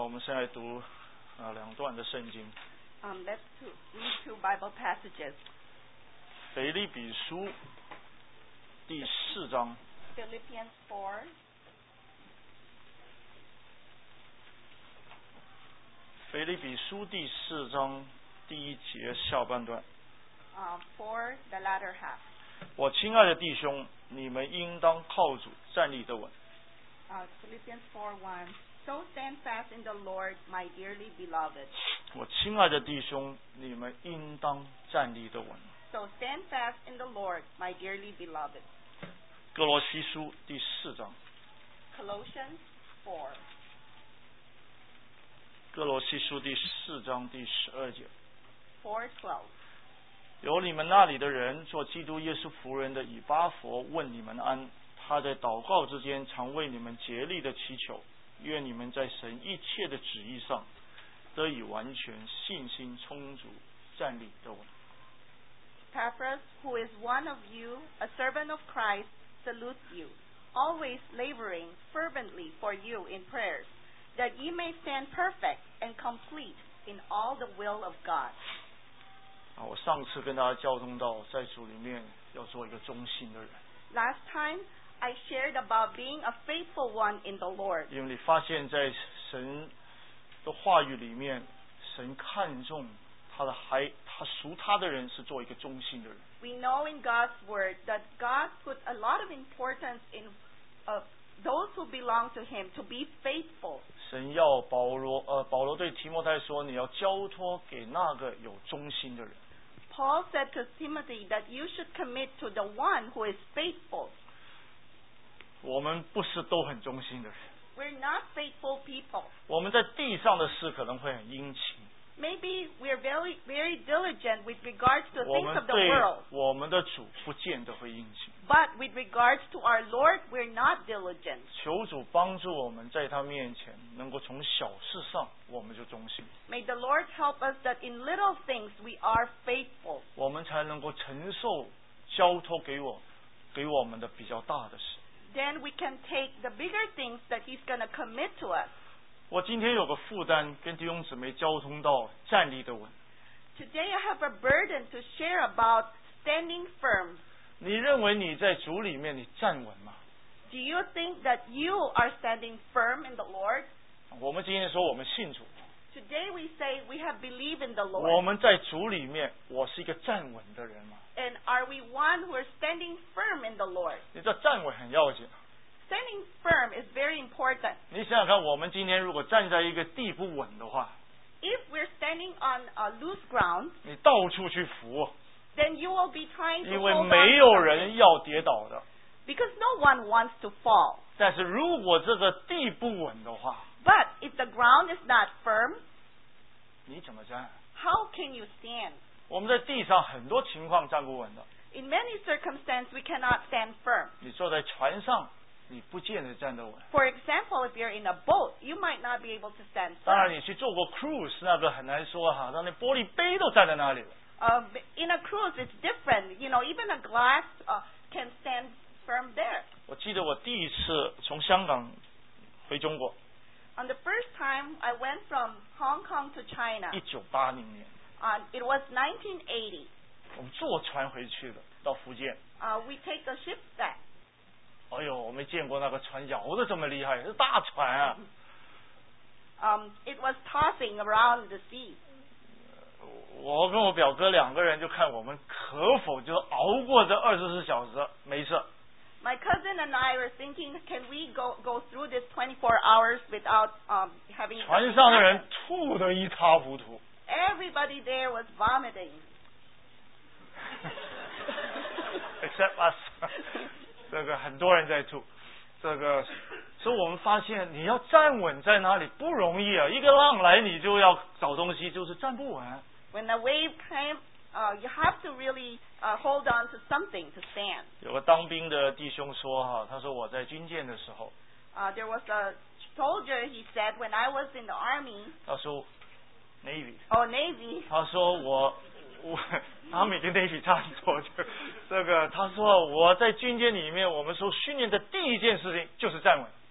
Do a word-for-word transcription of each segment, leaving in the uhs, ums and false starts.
们现在读啊两段的圣经。 Um, let's to read two Bible passages. 腓立比书第四章。 Philippians four. 腓立比书第四章第一节下半段。 Uh, for the latter half. 我亲爱的弟兄，你们应当靠主站立得稳。 Uh, Philippians four one. So stand fast in the Lord, my dearly beloved. 我亲爱的弟兄，你们应当站立得稳。 So stand fast in the Lord, my dearly beloved. 歌罗西书第四章。 Colossians four. 歌罗西书第四章第十二节。 four twelve. 有你们那里的人做基督耶稣仆人的以巴弗问你们安，他在祷告之间常为你们竭力的祈求，愿你们在神一切的旨意上得以完全，信心充足，站立得稳。 Epaphras, who is one of you, a servant of Christ, salutes you, always laboring fervently for you in prayers, that ye may stand perfect and complete in all the will of God. 啊，我上次跟大家交通到，在主里面要做一个忠心的人。 Last time, I shared about being a faithful one in the Lord. 因为你发现在神的话语里面，神看重他的孩，他属他的人是做一个忠心的人。 We know in God's word that God put a lot of importance in uh, those who belong to Him to be faithful. 神要保罗，呃，保罗对提摩太说，你要交托给那个有忠心的人。 Paul said to Timothy that you should commit to the one who is faithful. 我们不是都很忠心的人。 We're not faithful people. 我们在地上的事可能会很殷勤。 Maybe we're very, very diligent with regards to 我 things 们 of the 对 world. 我们的主不见得会殷勤。 But with regards to our Lord, we're not diligent. 求主帮助我们在他面前能够从小事上我们就忠心。 May the Lord help us that in little things we are faithful. 我们才能够承受交托给我给我们的比较大的事。 Then we can take the bigger things that He's going to commit to us. 我今天有个负担，跟弟兄姊妹交通到站立的稳。 Today I have a burden to share about standing firm. 你认为你在主里面你站稳吗？ Do you think that you are standing firm in the Lord? 我们今天说我们信主。 Today we say we have believed in the 我 Lord. 们在主里面，我是一个站稳的人吗？ And are we one who are standing firm in the Lord? 你知道站稳很要紧。 Standing firm is very important. 你想想看，我们今天如果站在一个地不稳的话， If we're standing on a loose ground, 你到处去扶， then you will be trying to 因为 hold on 没 to 有 something. 人要跌倒的。 Because no one wants to fall. 但是如果这个地不稳的话， But if the ground is not firm, 你怎么站？ how can you stand? 我们在地上很多情况站不稳的。 In many circumstances, we cannot stand firm. 你坐在船上，你不见得站得稳。 For example, if you're in a boat, you might not be able to stand 当然， firm. 你去做过 cruise， 那个很难说哈，那那玻璃杯都站在那里了。 Uh, in a cruise, it's different. You know, even a glass uh, can stand firm there. 我记得我第一次从香港回中国， On the first time, I went from Hong Kong to China. 一九八零年， Uh, it was nineteen eighty. 我们坐船回去的，到福建。 Uh, we take the ship back. 哎呦，我没见过那个船摇的这么厉害，是大船啊！ Um, it was tossing around the sea. 我跟我表哥两个人就看我们可否就熬过这二十四小时，没事。 My cousin and I were thinking, can we go, go through this twenty-four hours without um, having... 船上的人吐得一塌糊涂。 Everybody there was vomiting. Except us 。这个很多人在吐，这个，所以我们发现你要站稳在哪里不容易啊！一个浪来你就要找东西，就是站不稳。 When the wave came, uh, you have to really uh, hold on to something to stand. 有个当兵的弟兄说哈，他说我在军舰的时候， Uh, there was a soldier, he said, when I was in the army, 他说 Navy， or Navy, 他说我我他每跟 Navy 差不多，就这个他说我在军舰里面，我们说训练的第一件事情就是站稳。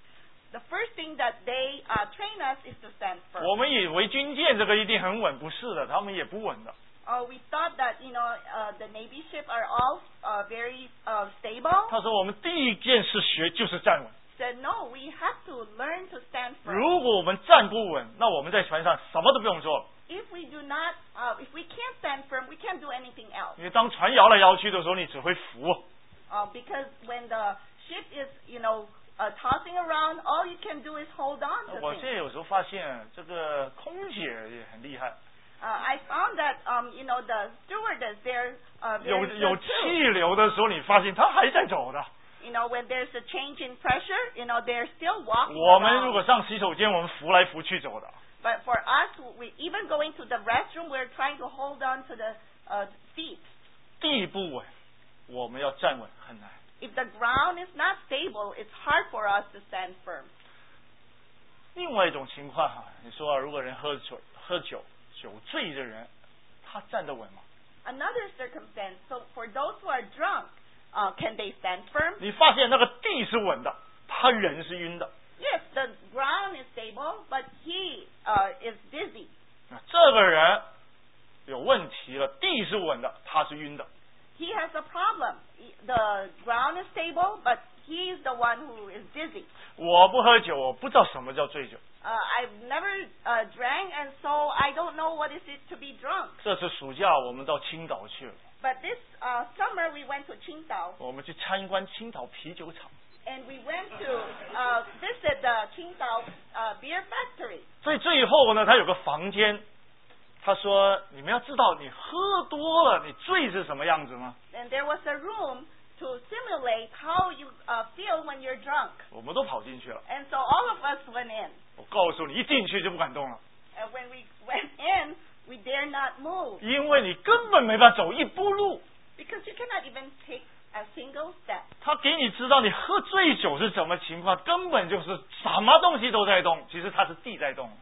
the first thing that they uh, train us is to stand firm. 我们以为军舰这个一定很稳，不是的，他们也不稳的。 Oh, we thought that, you know, uh, the Navy ship are all uh, very uh, stable. 他说我们第一件事学就是站稳。 Said, no, we have to learn to stand firm. 如果我们站不稳，那我们在船上什么都不用做了。 If we do not, uh, if we can't stand firm, we can't do anything else. 因为当船摇来摇去的时候，你只会浮。 Uh, because when the ship is, you know, uh, tossing around, all you can do is hold on to 我 things. 现在有时候发现，这个空姐也很厉害。 Uh, I found that, um, you know, the stewardess, they're uh, 有 very 有 good too. 气流的时候，你发现她还在走的。 You know, when there's a change in pressure, you know, they're still walking 我们如 around. 果上洗手间，我们扶来扶去走的。 But for us, we even going to the restroom, we're trying to hold on to the uh, feet. 地不稳，我们要站稳很难。 If the ground is not stable, it's hard for us to stand firm. 另外一种情况哈，你说、啊、如果人喝酒喝酒酒醉的人，他站得稳吗？ Another circumstance, so for those who are drunk, uh, can they stand firm? 你发现那个地是稳的，他人是晕的。 Yes, the ground is stable, but he uh, is dizzy. 那这个人有问题了，地是稳的，他是晕的。 He has a problem. He- The ground is stable, but he's the one who is dizzy. 我不喝酒，我不知道什么叫醉酒。 Uh, I've never uh, drank, and so I don't know what is it to be drunk. 这次暑假我们到青岛去了， But this uh, summer we went to Qingdao, 我们去参观青岛啤酒厂。 and we went to uh, visit the Qingdao uh, beer factory. 所以最后呢，他有个房间，他说：“你们要知道，你喝多了，你醉是什么样子吗 And there was a room to simulate how you uh, feel when you're drunk. 我们都跑进去了。 And so all of us went in. 我告诉你，一进去就不敢动了， And when we went in, we dare not move 因为你根本没办法走一步路。 because you cannot even take a single step. 他给你知道你喝醉酒是什么情况，根本就是什么东西都在动，其实它是地在动。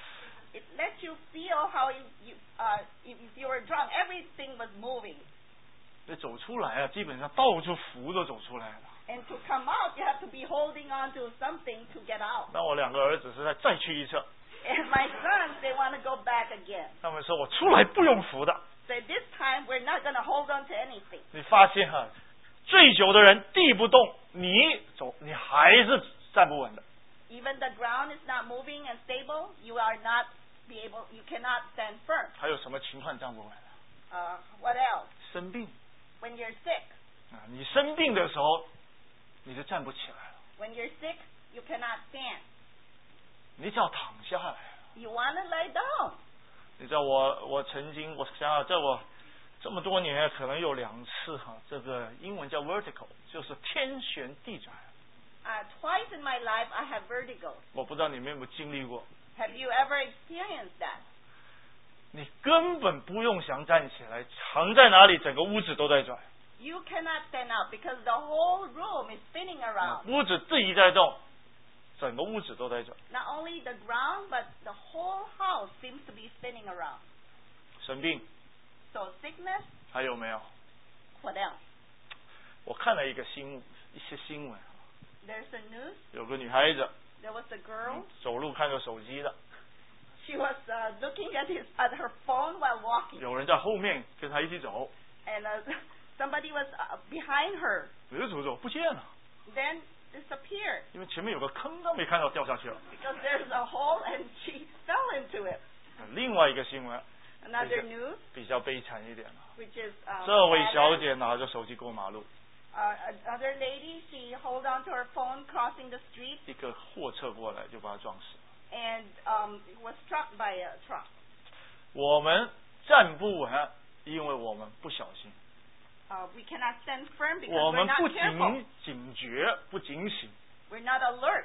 It lets you feel how you, you uh, if you were drunk, everything was moving. 你走出来啊，基本上到处扶都走出来了。 And to come out, you have to be holding on to something to get out. 那我两个儿子是在再去一次， And my sons, they want to go back again. 他们说我出来不用扶的。 So this time, we're not going to hold on to anything. 你发现哈、啊，醉酒的人地不动，你走你还是站不稳的。 Even the ground is not moving and stable, you are not be able, you cannot stand firm. 还有什么情况站不稳？ Uh, what else? 生病 When you're sick. 啊，你生病的时候，你就站不起来了， When you're sick, you cannot stand. 你只要躺下来。 You want to lay down. 你知道我我曾经我想想，在我这么多年可能有两次哈，这个英文叫 vertical， 就是天旋地转。 Uh, twice in my life, I have vertigo. 我不知道你们有没有经历过， Have you ever experienced that? 你根本不用想站起来，躺在哪里，整个屋子都在转， You cannot stand up because the whole room is spinning around. 屋子自己在动，整个屋子都在转。 Not only the ground, but the whole house seems to be spinning around. 生病 So sickness, 还有没有？ what else? 我看了一个新闻，一些新闻， There's a news. 有个女孩子 There was a girl. 走路看着手机的， She was uh, looking at his at her phone while walking, 有人在后面跟她一起走， and uh, somebody was uh, behind her. 走着走着不见了， Then disappeared 因为前面有个坑，她没看到，掉下去了。 because there's a hole and she fell into it. 另外一个新闻 Another news, 比较悲惨一点了， which is um, 这位小 sadder. 姐拿着手机过马路， Uh, another lady, she hold on to her phone crossing the street 一个货车过来就把她撞死。 and um, was struck by a truck. 我们站不稳，因为我们不小心， Uh, we cannot stand firm because 我 we're 们 not 不 careful. 警警觉，不警醒。 We're not alert.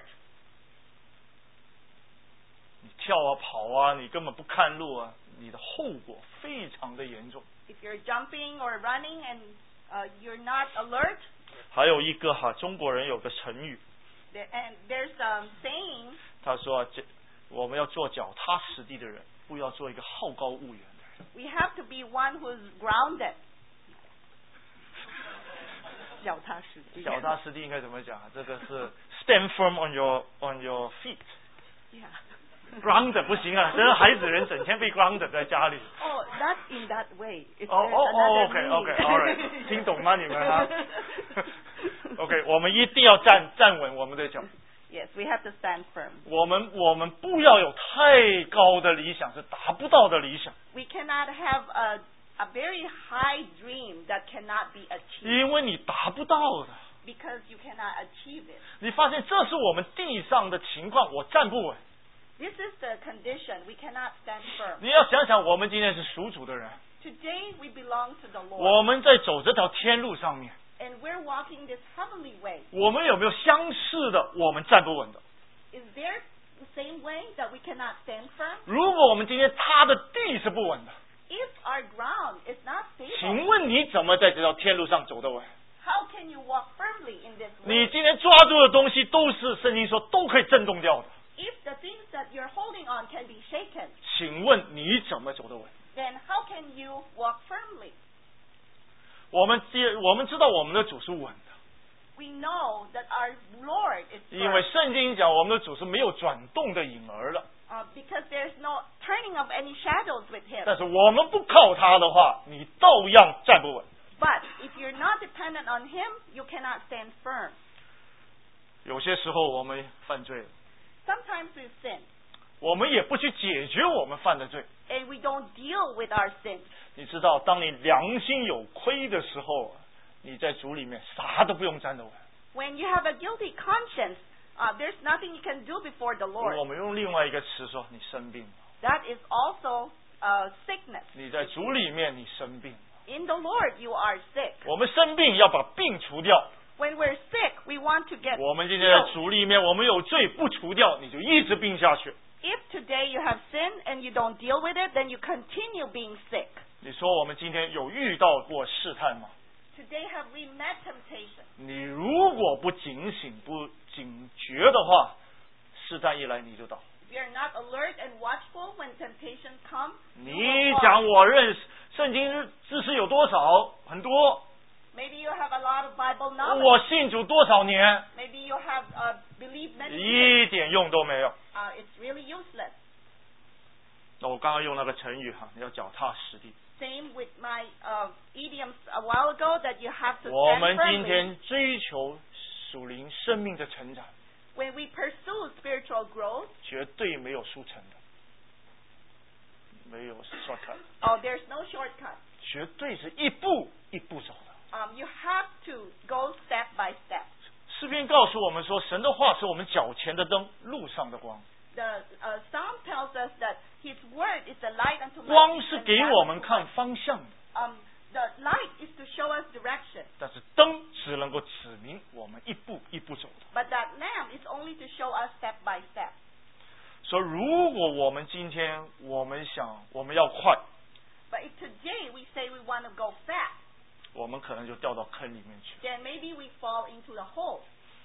你跳啊跑啊，你根本不看路啊，你的后果非常的严重。 If you're jumping or running and uh, you're not alert, 还有一个哈，中国人有个成语， there, and there's a saying, 他说这我们要做脚踏实地的人，不要做一个好高骛远的人。 we have to be one who's grounded. 脚踏实地。 脚踏实地应该怎么讲？这个是 stand firm on your on your feet。 Yeah. grounded 不行啊，这个孩子人整天被 grounded 在家里。 Oh, not in that way. 哦哦哦 ，OK OK，all right， 听懂吗你们啊？OK， 我们一定要站站稳我们的脚。 Yes, we have to stand firm. 我们我们不要有太高的理想，是达不到的理想。 We cannot have a a very high dream that cannot be achieved. 因为你达不到的。 Because you cannot achieve it. 你发现这是我们地上的情况，我站不稳。 This is the condition. We cannot stand firm. 你要想想，我们今天是属主的人。 Today we belong to the Lord. 我们在走这条天路上面。 And we're walking this heavenly way. 我们有没有相似的我们站不稳的？ Is there the same way that we cannot stand firm? 如果我们今天踏的地是不稳的， If our ground is not 请 stable, 问你怎么在这条天路上走得稳？ how can you walk firmly in this 你 way? 今天抓住的东西都是圣经说都可以震动掉的， If the things that you're holding on can be shaken, 请问你怎么走得稳？ then how can you walk firmly? 我们知我们知道我们的主是稳的， We know that our Lord is 因为 firm, 圣经讲我们的主是没有转动的影儿的。 uh, because there's no turning of any shadows with Him. 但是我们不靠他的话，你照样站不稳。 But if you're not dependent on Him, you cannot stand firm. 有些时候我们犯罪了， Sometimes we sin, 我们也不去解决我们犯的罪。 and we don't deal with our sins. 你知道，当你良心有亏的时候，你在主里面啥都不用站得稳。 When you have a guilty conscience, uh, there's nothing you can do before the 我 Lord. 们用另外一个词说，你生病了。 That is also a sickness. 你在主里面你生病了。 In the Lord, you are sick. 我们生病要把病除掉。 When we're sick, we want to get 我们今天在 healed. 主里面，我们有罪不除掉，你就一直病下去。 If today you have sinned and you don't deal with it, then you continue being sick. 你说我们今天有遇到过试探吗？ Today have we met temptation? 你如果不警醒、不警觉的话，试探一来你就倒。 If you're not alert and watchful when temptation comes, you 你 will fall. 讲我认识圣经知识有多少？很多。 Maybe you have a lot of Bible knowledge. 我信主多少年？ Maybe you have uh, believed many 一 years. 点用都没有。 Uh, it's really useless. 那我刚刚用那个成语哈，你要脚踏实地。 Same with my uh, idioms a while ago that you have to 我 stand 们今 firmly. 天追求属灵生命的成长， When we pursue spiritual growth, 绝对没有速成的，没有 shortcut， oh, there's no shortcut. 绝对是一步一步走的。 Um, you have to go step by step. 诗篇告诉我们说，神的话是我们脚前的灯，路上的光。 The uh, Psalm tells us that His word is a light unto my 光 feet 是 and 给 lamp 我们 unto 看 my- 方向的， Um, the light is to show us direction, 但是灯只能够指明我们一步一步走的。 but that lamp is only to show us step by step. 说如果我们今天我们想我们要快， But if today we say we want to go fast, 我们可能就掉到坑里面去。 then maybe we fall into the hole.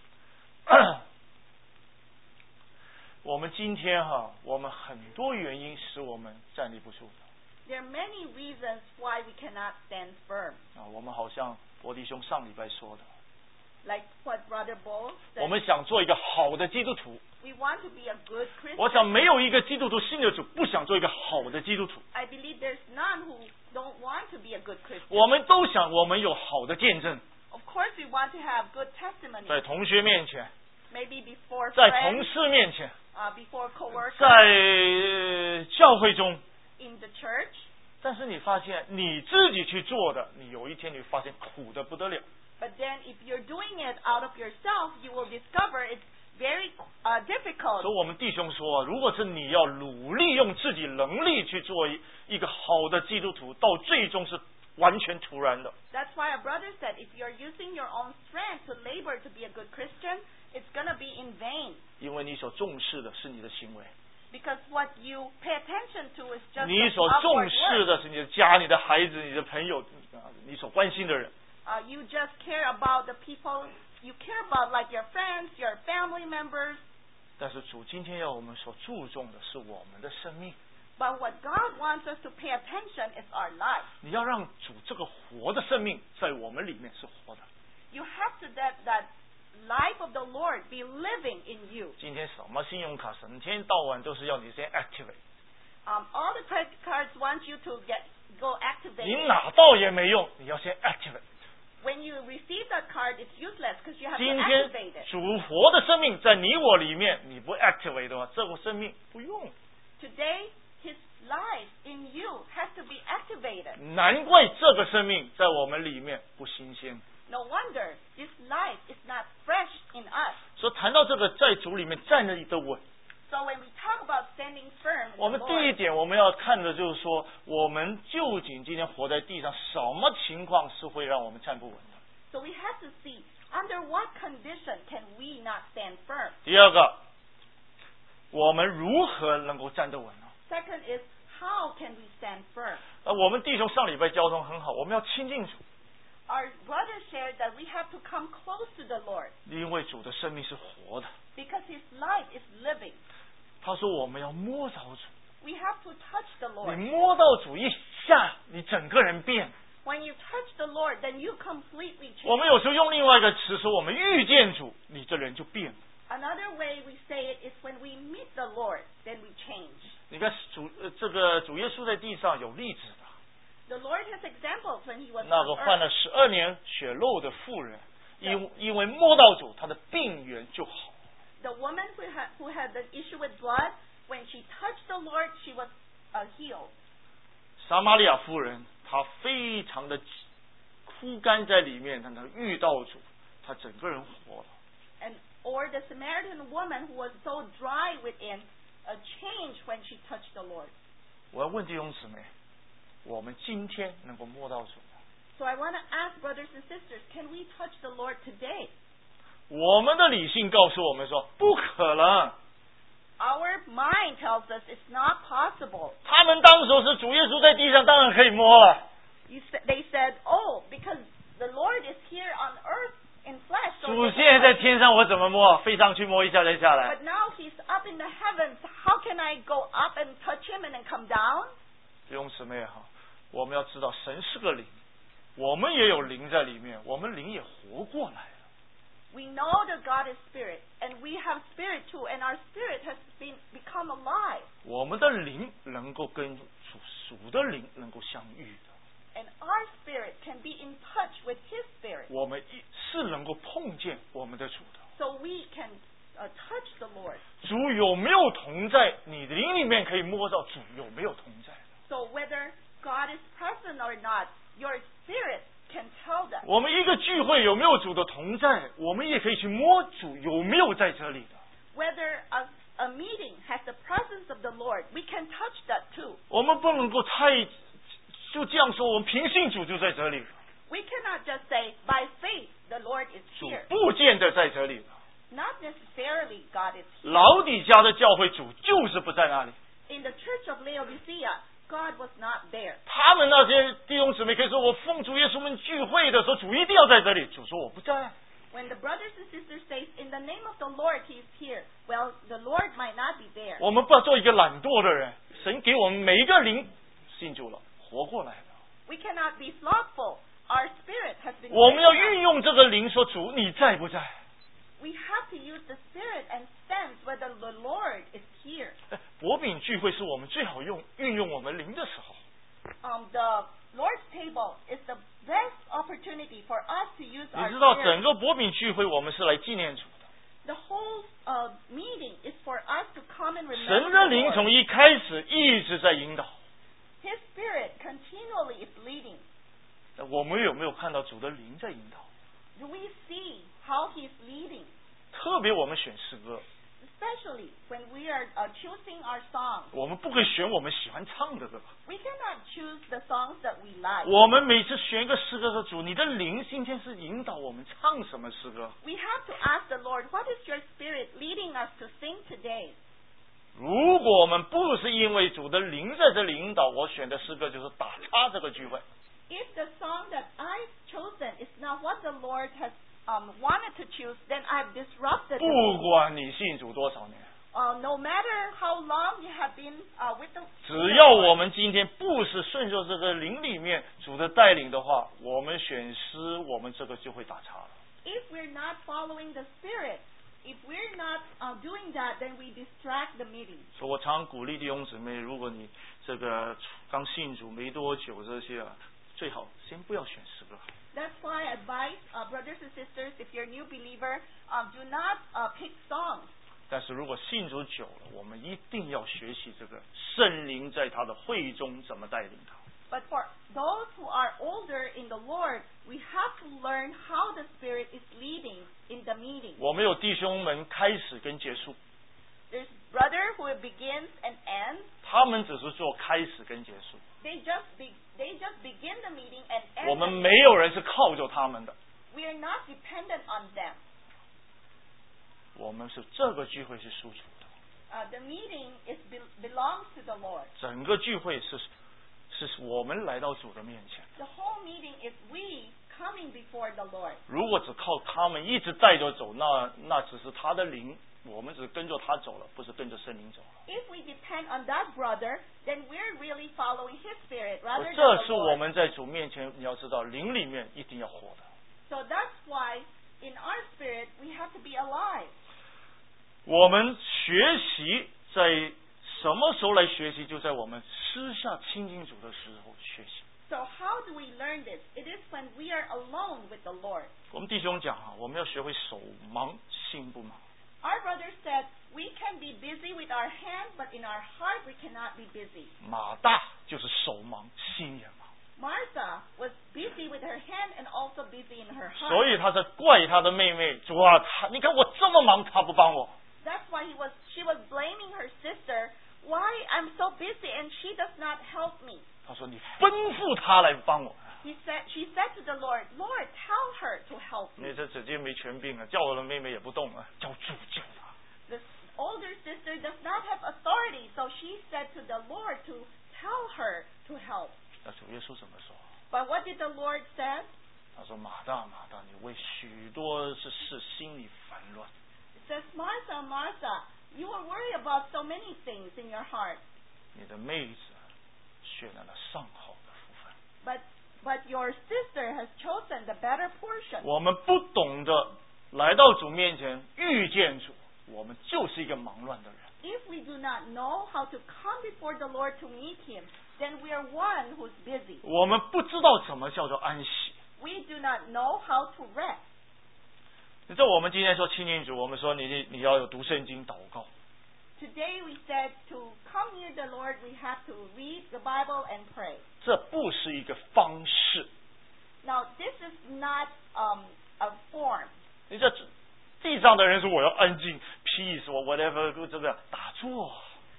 我们今天哈，我们很多原因使我们站立不住的 There are many reasons why we cannot stand firm. 啊。我们好像伯弟兄上礼拜说的， Like what Brother Bowles 我 said, 们想做一个好的基督徒。 we want to be a good 我 Christian. 想没有一个基督徒信的主不想做一个好的基督徒。 I believe there's none who don't want to be a good Christian. 我们都想我们有好的见证， Of course, we want to have good testimony. 在同学面前， Maybe before 在同 friends, 事面前， uh, before coworkers, 在呃教会中。 in the church. 但是你发现你自己去做的，你有一天你发现苦的不得了。 But then, if you're doing it out of yourself, you will discover it's very uh, difficult. 所以我们弟兄说，如果是你要努力用自己能力去做一一个好的基督徒，到最终是完全突然的。 That's why a brother said, if you're using your own strength to labor to be a good Christian, it's going to be in vain. 因为你所重视的是你的行为， Because what you pay attention to is just 你 the 所重 outward 视 work. 的是你的家、你的孩子、你的朋友，啊你所关心的人。 Uh, you just care about the people you care about, like your friends, your family members. 但是主今天要我们所注重的是我们的生命。 But what God wants us to pay attention is our life. 你要让主这个活的生命在我们里面是活的。 You have to let that life of the Lord be living in you. 今天什么信用卡，整天到晚都是要你先 activate。 Um, all the credit cards want you to get go 你 activate. 拿到也没用，你要先 activate。 When you receive that card, it's useless because you have 今 to 天 activate it. 主活的生命在你我里面，你不 activate 的话，这个生命不用。 Today, His life in you has to be activated. 难怪这个生命在我们里面不新鲜。 No wonder this life is not fresh in us. 所以谈到这个在主里面站立的稳， So when we talk about standing firm 我 in 们 the 第一 Lord, 点我们要看的就是说，我们究竟今天活在地上，什么情况是会让我们站不稳的？ so we have to see under what condition can we not stand firm. 第二个，我们如何能够站得稳呢？ Second is how can we stand firm? 呃，我们弟兄上礼拜交通很好，我们要亲近主， Our brother shared that we have to come close to the Lord 因为主的生命是活的。 because His life is living. 他说我们要摸着主， We have to touch the 你 Lord. 摸到主一下，你整个人变。 When you touch the Lord, then you completely 我 change. 们有时候用另外一个词说，我们遇见主，你这人就变了。 Another way we say it is when we meet the Lord, then we change. 你看主呃这个主耶稣在地上有例子的， The Lord has examples when He was 那个 on 患 earth. 了十二年血漏的妇人，因因为摸到主，她的病源就好。 The woman who had, who had the issue with blood, when she touched the Lord, she was uh, healed. 撒玛利亚妇人，她非常的枯干在里面，但她遇到主，她整个人活了。 And or the Samaritan woman who was so dry within, a change when she touched the Lord. 我要问弟兄姊妹，我们今天能够摸到主吗？ So I want to ask brothers and sisters, can we touch the Lord today? 我们的理性告诉我们说不可能。 Our mind tells us it's not possible. 他们当时是主耶稣在地上，当然可以摸了。 You sa- they said, oh, because the Lord is here on earth in flesh. So 主 they 现在 can 在 touch 天上，我怎么摸？飞上去摸一下再下 him. 来。 But now He's up in the heavens. How can I go up and touch Him and then come down? 弟兄姊妹哈，我们要知道神是个灵，我们也有灵在里面，我们灵也活过来了。 We know that God is spirit, and we have spirit too, and our spirit has been become alive. 我们的灵能够跟主属的灵能够相遇的， And our spirit can be in touch with His spirit. 我们一是能够碰见我们的主的。 So we can uh, touch the Lord. 主有没有同在？你的灵里面可以摸到主有没有同在。 So whether God is present or not, your spirit can tell that. 我们一个聚会有没有主的同在，我们也可以去摸主有没有在这里的。 Whether a, a meeting has the presence of the Lord, we can touch that too. 我们不能够太就这样说，我们凭信主就在这里了， We cannot just say, by faith, the Lord is 主 here. 不见得在这里了。 Not necessarily God is here. 老底家的教会主就是不在那里， In the church of Laodicea, God was not there. 他们那些弟兄姊妹可以说，我奉主耶稣们聚会的时候，主一定要在这里。主说我不在。 When the brothers and sisters say, in the name of the Lord, He is here. Well, the Lord might not be there. 我们不要做一个懒惰的人，神给我们每一个灵信主了，活过来了。 We cannot be slothful. Our spirit has been 我们要 taken up. 运用这个灵说，主你在不在？ We have to use the spirit and sense whether the Lord is here. 薄饼聚会是我们最好用运用我们灵的时候。 Um, the Lord's table is the best opportunity for us to use 你 our 知道整 spirit. 个薄饼聚会，我们是来纪念主的。 The whole uh, meeting is for us to come and 神 remember 的 the 灵 Lord. 从一开始一直在引导。 His spirit continually is leading. 我们有没有看到主的灵在引导？ Do we see how He's leading? 特别我们选诗歌， Especially when we are uh, choosing our songs. 我们不可以选我们喜欢唱的歌。 We cannot choose the songs that we like. 我们每次选一个诗歌说，主，你的灵今天是引导我们唱什么诗歌？ We have to ask the Lord, what is your spirit leading us to sing today? 如果我们不是因为主的灵在这里引导，我选的诗歌就是打叉这个聚会。 If the song that I've chosen is not what the Lord has um, wanted to choose, then I've disrupted 不 it. 管你信主多少年， Uh, no matter how long you have been uh, with the 只要我们今天不是顺受这个灵里面主的带领的话，我们选诗，我们这个就会打叉了。 if we're not following the Spirit, if we're not uh, doing that, then we distract the meeting. 所以我常鼓励弟兄姊妹，如果你这个刚信主没多久，这些啊，最好先不要选诗歌。 That's why I advise uh, brothers and sisters, if you're a new believer, uh, do not uh, pick songs. 但是如果信主久了，我们一定要学习这个圣灵在他的会中怎么带领他。 But for those who are older in the Lord, we have to learn how the Spirit is leading in the meeting. 我们有弟兄们开始跟结束， There's brother who begins and ends. 他们只是做开始跟结束。 They just be, they just begin the meeting and end. 我们 the 没有人是靠着他们的， We are not dependent on them. 我们是这个聚会是属主的， Uh, the meeting is be, belongs to the Lord. 整个聚会是是我们来到主的面前。 The whole meeting is we coming before the Lord. 如果只靠他们一直带着走，那那只是他的灵，我们只是跟着他走了，不是跟着圣灵走了。 If we depend on that brother, then we're really following his spirit rather than 这 the 是我 Lord. 们在主面前，你要知道，灵里面一定要活的。 So that's why in our spirit we have to be alive. 我们学习在什么时候来学习？就在我们私下亲近主的时候学习。 So how do we learn this? It is when we are alone with the Lord. 我们弟兄讲啊，我们要学会手忙心不忙。 Our brother said we can be busy with our hand, but in our heart we cannot be busy. 马大就是手忙心也忙， Martha was busy with her hand and also busy in her 所 heart. 以他在怪他的妹妹，主啊，他你看我这么忙，他不帮我。 That's why he was she was blaming her sister. Why I'm so busy and she does not help me. 他说你吩咐他来帮我。 He said she said to the Lord, Lord, tell her to help 你 me. 这直接没权柄啊，叫我的妹妹也不动啊，叫主叫他。 The older sister does not have authority, so she said to the Lord to tell her to help. 那主耶稣怎么说？ But what did the Lord say? 他说马大马大，你为许多之事心里烦乱。 It says, Martha, Martha, you are worried about so many things in your heart, 你的妹子选了那上好的福分。 but but your sister has chosen the better portion. 我们不懂得来到主面前遇见主，我们就是一个忙乱的人。 If we do not know how to come before the Lord to meet Him, then we are one who's busy. 我们不知道什么叫做安息。 We do not know how to rest. 你知道我们今天说亲近主，我们说你你要有读圣经祷告。 Today we said to come near the Lord, we have to read the Bible and pray. 这不是一个方式。 Now, this is not um, a form. 你这地上的人说我要安静 ，peace 或 whatever，这个打坐。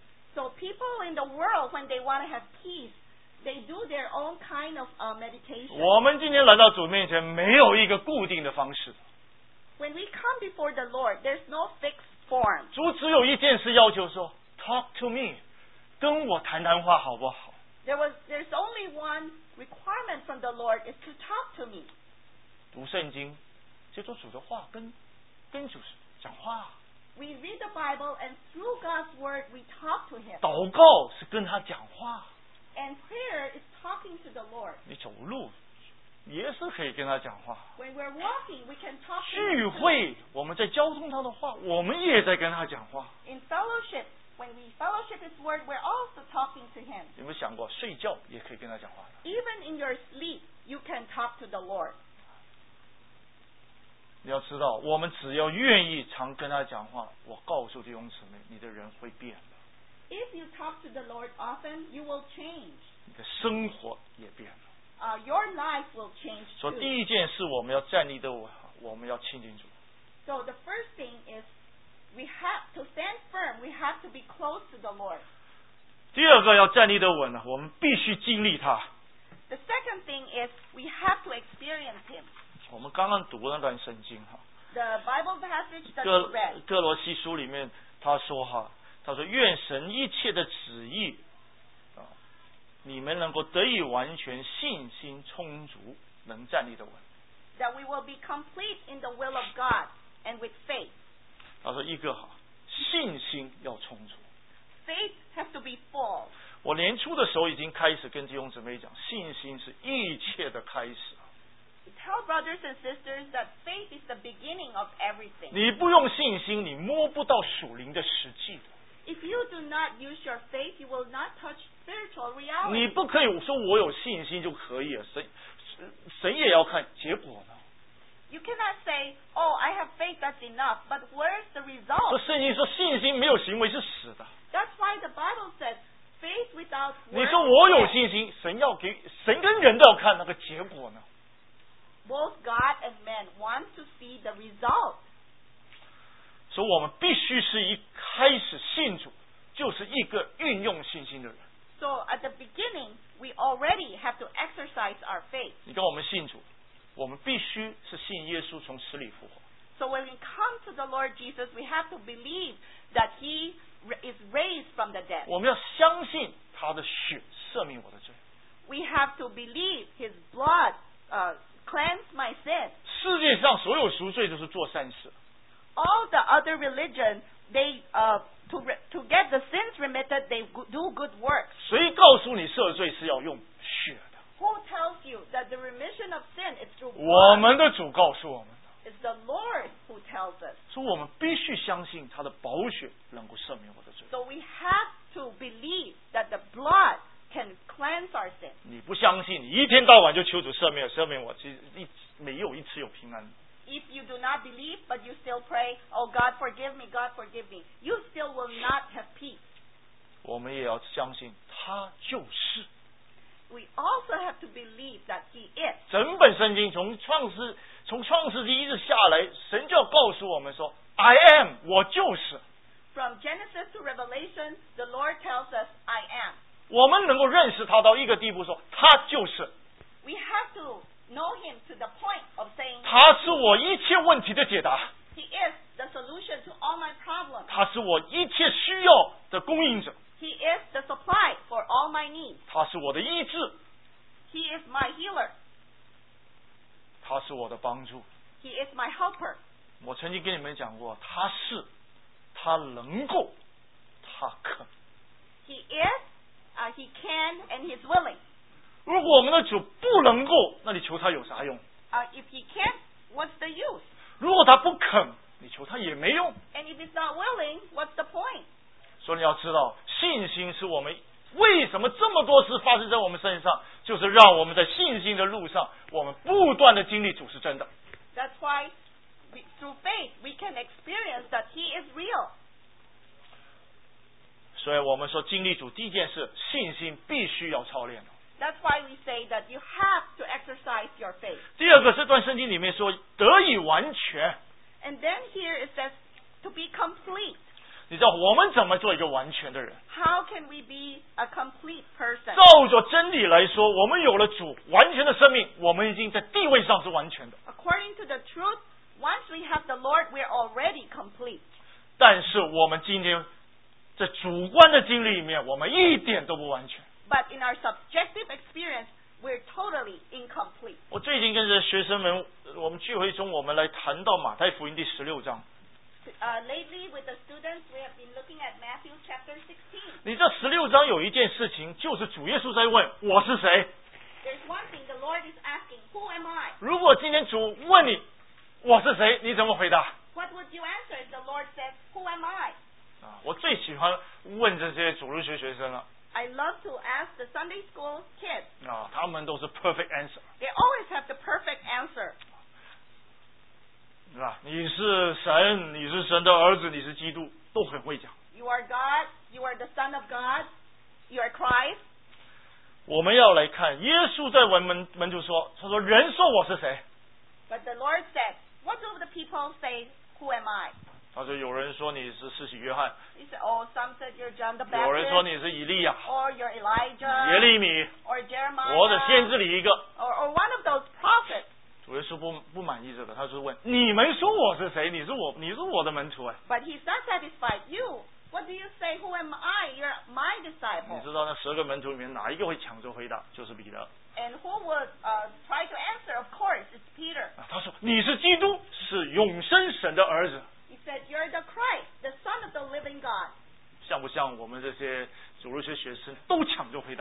So people in the world, when they want to have peace, they do their own kind of uh, meditation. 我们今天来到主面前，没有一个固定的方式。 When we come before the Lord, there's no fixed form. 主只有一件事要求说 ，talk to me， 跟我谈谈话好不好？ There was, there's only one requirement from the Lord is to talk to me. 读圣经，接触主的话，跟跟主讲话。 We read the Bible, and through God's word, we talk to Him. 祷告是跟他讲话， And prayer is talking to the Lord. 你走路也是可以跟他讲话。 When we're walking, we can talk to 聚 Him. 会，我们在交通他的话，我们也在跟他讲话。 In fellowship, when we fellowship His word, we're also talking to Him. 有没有想过，睡觉也可以跟他讲话的？ Even in your sleep, you can talk to the Lord. 你要知道，我们只要愿意常跟他讲话，我告诉弟兄姊妹，你的人会变的， If you talk to the Lord often, you will change. 你的生活也变了。 Uh, your life will change 所以 too. 第一件事，我们要站立的稳，我们要亲近主。 So the first thing is we have to stand firm. We have to be close to the Lord. 第二个要站立的稳呢，我们必须经历他。 The second thing is we have to experience Him. 我们刚刚读那段圣经哈， The Bible passage that 哥 we read. 哥罗西书里面他说哈，他说愿神一切的旨意啊，你们能够得以完全，信心充足，能站立的稳。 That we will be complete in the will of God and with faith. 他说一个哈，信心要充足。 Faith has to be full. 我年初的时候已经开始跟弟兄姊妹讲，信心是一切的开始。 tell brothers and sisters that faith is the beginning of everything. 你不用信心，你摸不到属灵的实际的。 If you do not use your faith, you will not touch spiritual 你 reality. 不可以说我有信心就可以了，神神也要看结果呢。 You cannot say, "Oh, I have faith, that's enough." But where's the 这 result? 圣经说信心没有行为是死的。 That's why the Bible says, "Faith without 你 works 说我 is 有 dead." 信心，神要给神跟人都要看那个结果呢。 Both God and man want to see the result. 所以我们必须是一开始信主，就是一个运用信心的人。 So at the beginning, we already have to exercise our faith. 你跟我们信主，我们必须是信耶稣从死里复活。 So when we come to the Lord Jesus, we have to believe that He r- is raised from the dead. 我们要相信他的血赦免我的罪。 We have to believe His blood uh, cleansed my sin. 世界上所有赎罪都是做善事， All the other religions, they uh, to re- to get the sins remitted, they go- do good works. 谁告诉你赦罪是要用血的？ Who tells you that the remission of sin is through 我 blood? 们的主告诉我们的， It's the Lord who tells us. 所以我们必须相信他的宝血能够赦免我的罪。 So we have to believe that the blood can cleanse our sin. 你不相信，你一天到晚就求主赦免赦免我，其实一没有一次有平安的。 If you do not believe, but you still pray, "Oh God, forgive me, God, forgive me," you still will not have peace. 我们也要相信他就是。 We also have to believe that He is. 整本圣经从创世从创世纪一直下来，神就要告诉我们说 ：“I am， 我就是。” From Genesis to Revelation, the Lord tells us, "I am." 我们能够认识他到一个地步说，他就是， We have to know Him to the point of saying, 他是我一切问题的解答， He is the solution to all my problems. 他是我一切需要的供应者， He is the supply for all my needs. 他是我的医治， He is my healer. 他是我的帮助。 He is my helper. 我曾经跟你们讲过，他是，他能够，他肯。 He is, uh, He can, and He's willing. 如果我们的主不能够，那你求他有啥用？ Uh, if He can't, what's the use? 如果他不肯，你求他也没用。 And if He's not willing, what's the point? 所以你要知道，信心是我们为什么这么多事发生在我们身上，就是让我们在信心的路上，我们不断的经历主是真的。 That's why we, through faith we can experience that He is real. 所以我们说经历主第一件事，信心必须要操练。 That's why we say that you have to exercise your faith. 第二个，这段圣经里面说得以完全。 And then here it says to be complete. 你知道我们怎么做一个完全的人？ How can we be a complete person? 照着真理来说，我们有了主完全的生命，我们已经在地位上是完全的。 According to the truth, once we have the Lord, we're already complete. 但是我们今天在主观的经历里面，我们一点都不完全。 But in our subjective experience, we're totally incomplete. 我最近跟着学生们，我们聚会中，我们来谈到马太福音第十六章。 Uh, lately, with the students, we have been looking at Matthew chapter sixteen. 你这十六章有一件事情，就是主耶稣在问我是谁。 There's one thing the Lord is asking, "Who am I?" 如果今天主问你我是谁，你怎么回答？ What would you answer if the Lord said, "Who am I?" 啊，我最喜欢问这些主日学学生了。 I love to ask the Sunday school kids. 啊，他们都是 perfect answer， They always have the perfect answer. 是吧？你是神，你是神的儿子，你是基督，都很会讲。 You are God. You are the Son of God. You are Christ. 我们要来看耶稣在问门门徒说，他说人说我是谁？ But the Lord said, "What do the people say? Who am I?" 他说有人说你是施洗约翰， He said, "Oh, some said you're John the 有人说 Baptist, 你是以利亚、 or you're 耶 Elijah, 利米， or Jeremiah, 或者先知里一个。 or, or one of those prophets." 主耶稣不不满意这个，他是问你们说我是谁？你是我，你是我的门徒哎。 But he's not satisfied. You, what do you say? Who am I? You're my 你 disciple. 知道那十个门徒里面哪一个会抢着回答？就是彼得。 And who would uh, try to answer? Of course, it's Peter. 啊他说你是基督，是永生神的儿子。 He said, "You're the Christ, the Son of the living God." 像不像我们这些主日学学生都抢着回答了？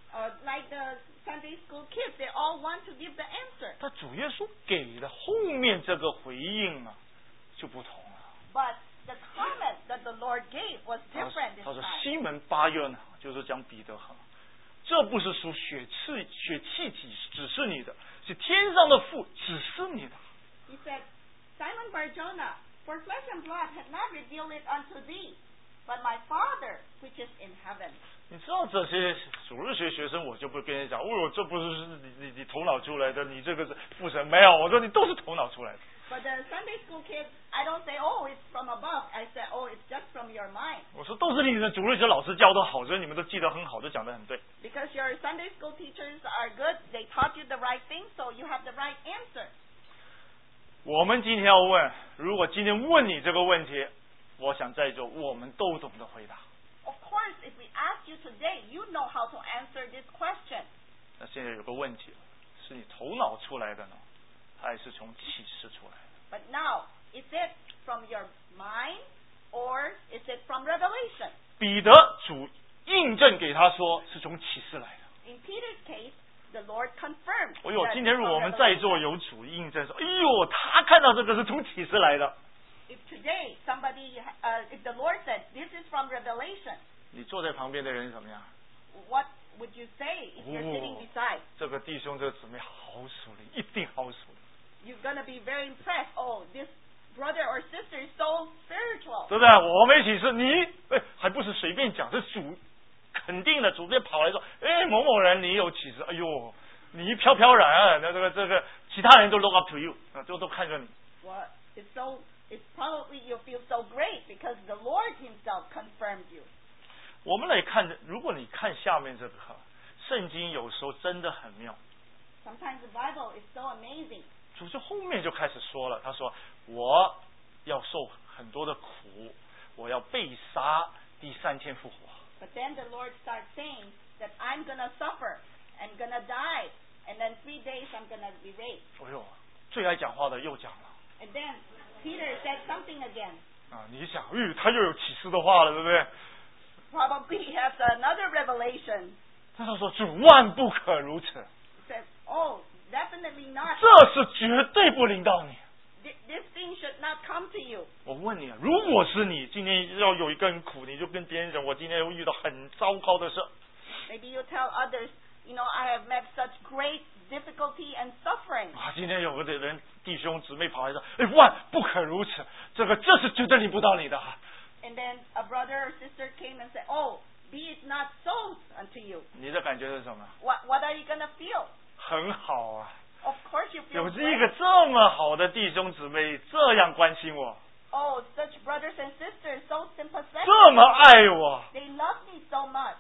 Uh, like the Sunday school kids, they all want to give the answer. 但主耶稣给的后面这个回应啊，就不同了。 But the comment that the Lord gave was 他 different this 他说：“ time. 西门巴约呢，就是讲彼得哈，这不是属血气血气体指示你的，是天上的父指示你的。” He said, Simon Bar-Jonah, for flesh and blood had not revealed it unto thee, but my Father which is in heaven. 你知道这些主日学学生，我就不跟你讲，哦，这不是你你你头脑出来的，你这个是父神没有，我说你都是头脑出来的。 But the Sunday school kids, I don't say, oh, it's from above. I say, oh, it's just from your mind. 我说都是你的主日学老师教的好，所以你们都记得很好，都讲得很对。 Because your Sunday school teachers are good, they taught you the right thing, so you have the right answer. 我们今天要问，如果今天问你这个问题，我想在座我们都懂得回答。 Of course, if we ask you today, you know how to answer this question. 那现在有个问题，是你头脑出来的呢，还是从启示出来的？ But now, is it from your mind or is it from revelation? 彼得主印证给他说是从启示来的。 In Peter's case, the Lord confirmed. 哎呦， that 今天如果我 from 们在 revelation. 座有主印证说，哎呦，他看到这个是从启示来的。 If today somebody, uh, if the Lord said this is from revelation, 你坐在旁边的人怎么样？ what would you say if you're sitting 哦 beside? 这个弟兄这个姊妹好属灵，一定好属灵， You're gonna be very impressed. Oh, this brother or sister is so spiritual. 对不对？我没启示，你哎还不是随便讲，是主肯定的，主直接跑来说，哎某某人你有启示，哎呦你飘飘然，那这个这个其他人都 look up to you， 啊，都都看着你。 What it's so it's probably you feel so great because the Lord Himself confirmed you. 我们来看，如果你看下面这个圣经，有时候真的很妙。 Sometimes the Bible is so amazing. 主就后面就开始说了，他说我要受很多的苦，我要被杀，第三天复活。 But then the Lord starts saying that I'm gonna suffer and gonna die, and then three days I'm gonna be raised. 哎呦，最爱讲话的又讲了 And then Peter said something again. 啊！你想，哎，他又有启示的话了，对不对？ Probably he has another revelation. 他说主万不可如此， He said, "Oh, definitely not. 这是绝对不临到你。 Th- This thing should not come to you." 我问你，如果是你今天要有一个人苦，你就跟别人讲，我今天又遇到很糟糕的事。 Maybe you tell others, you know, I have met such great difficulty and suffering. 啊，今天有个的人弟兄姊妹跑来说，哎，万不可如此，这个这是绝对临不到你的。 And then a brother or sister came and said, "Oh, be it not so unto you." 你的感觉是什么？ What What are you gonna feel? 很好啊， Of course you feel 有一 great. 个这么好的弟兄姊妹这样关心我， Oh, such brothers and sisters, so sympathetic. 这么爱我。 They love me so much.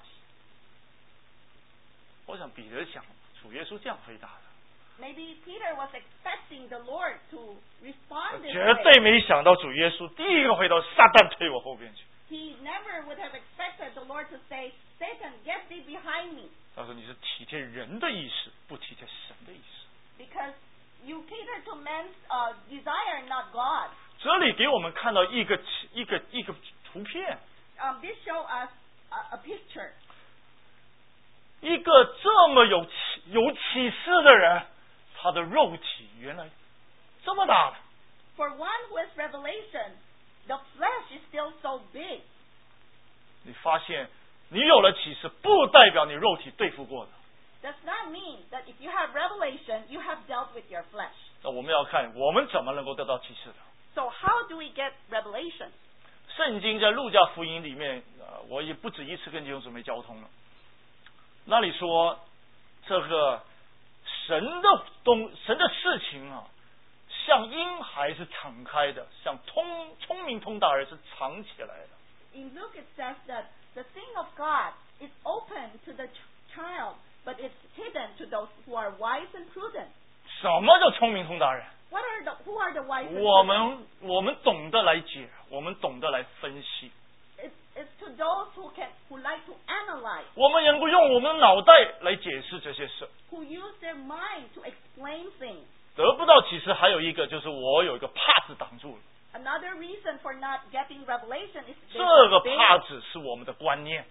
我想彼得想主耶稣这样回答的， Maybe Peter was expecting the Lord to respond this 绝 way. 对没想到主耶稣第一个回答撒旦推我后边去。 He never would have expected the Lord to say, "Satan, get thee behind me," 他说你是体贴人的意思，不体贴神的意思。 because you cater to men's uh, desire, not God. 这里给我们看到一个一个一个图片， Um, this show us a, a picture. 一个这么有启有启示的人，他的肉体原来这么大了。 For one who has revelation, the flesh is still so big. 你发现你有了启示，不代表你肉体对付过的。 Does not mean that if you have revelation, you have dealt with your flesh. 那我们要看我们怎么能够得到启示的。 So how do we get revelation? 圣经在路加福音里面，呃，我也不止一次跟弟兄姊妹交通了。那里说，这个神的东神的事情啊，像婴孩是敞开的，像通聪明通达人是藏起来的。 In Luke it says that the thing of God is open to the ch- child, but it's hidden to those who are wise and prudent. 什么叫聪明通达人？ What are the who are the wise and 我 prudent? 们我们懂得来解，我们懂得来分析， It's, it's to those who can who like to analyze, 我们能够用我们的脑袋来解释这些事。 who use their mind to explain things. 得不到启示，还有一个就是我有一个帕子挡住了。 Another reason for not getting revelation is 这 there's 个 a veil. 帕子是我们的观念，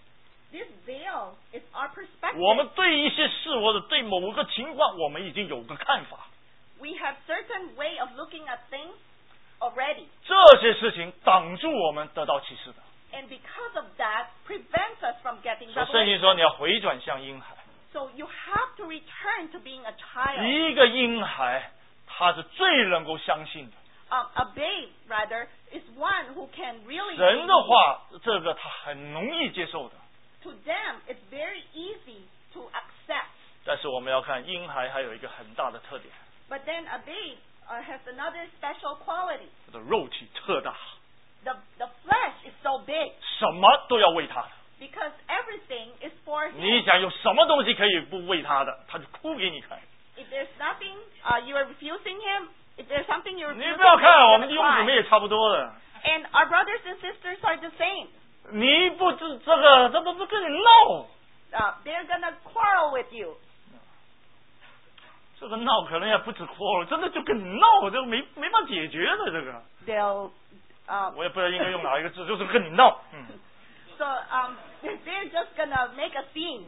this veil is our perspective. 我们对一些事或者对某个情况，我们已经有个看法。 We have certain way of looking at things already. 这些事情挡住我们得到启示的。 And because of that, prevents us from getting 所以圣经说 revelation. 你要回转向婴孩。 So you have to return to being a child. 一个婴孩，他是最能够相信的。 Um, a babe, rather, is one who can really 神的 believe. 话，这个他很容易接受的。 To them, it's very easy to accept. 但是我们要看婴孩还有一个很大的特点， But then a babe uh, has another special quality. 他的肉体特大， The, the flesh is so big 什么都要喂他的。 because everything is for 你 him. 想有什么东西可以不喂他的，他就哭给你看。 If there's nothing, uh, you are refusing him. If there's something you're 你 refusing 不要 him, 看，我 he's 们 gonna 弟兄姊妹 cry. 也差不多的。 And our brothers and sisters are the same. 你不知这个，这都是跟你闹， Uh, they're gonna quarrel with you. 这个闹可能也不止哭了，真的就跟你闹，这个没没法解决的这个。 They'll, uh, 我也不知道应该用哪一个字，就是跟你闹。嗯。 so um, they're just gonna make a scene.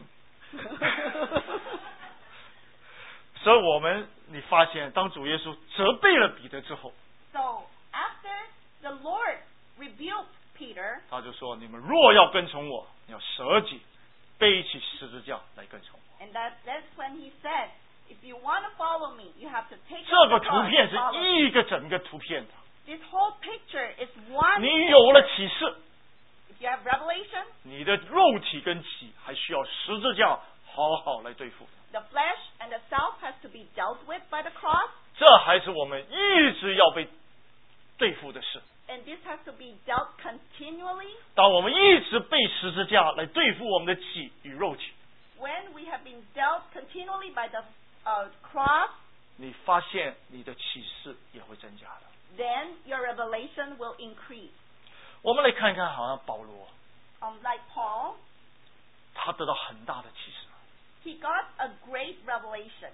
所以我们你发现，当主耶稣责备了彼得之后， So after the Lord rebuked Peter, 他就说：“你们若要跟从我，你要舍己，背起十字架来跟从我。 and that, that's when he said, if you want to follow me, you have to take ” 这 up 个 the 图 cross 片 and 是 follow me. 一个整个图片的。 This whole picture is one. 你有了启示， If you have revelation, 你的肉体跟己还需要十字架好好来对付。 the flesh and the self has to be dealt with by the cross, 这还是我们一直要被对付的事。 and this has to be dealt continually. 当我们一直被十字架来对付我们的己与肉体， When we have been dealt continually by the uh, cross, 你发现你的启示也会增加的。 then your revelation will increase. 我们来看看，好像保罗 Um, like Paul, 他得到很大的启示。 he got a great revelation.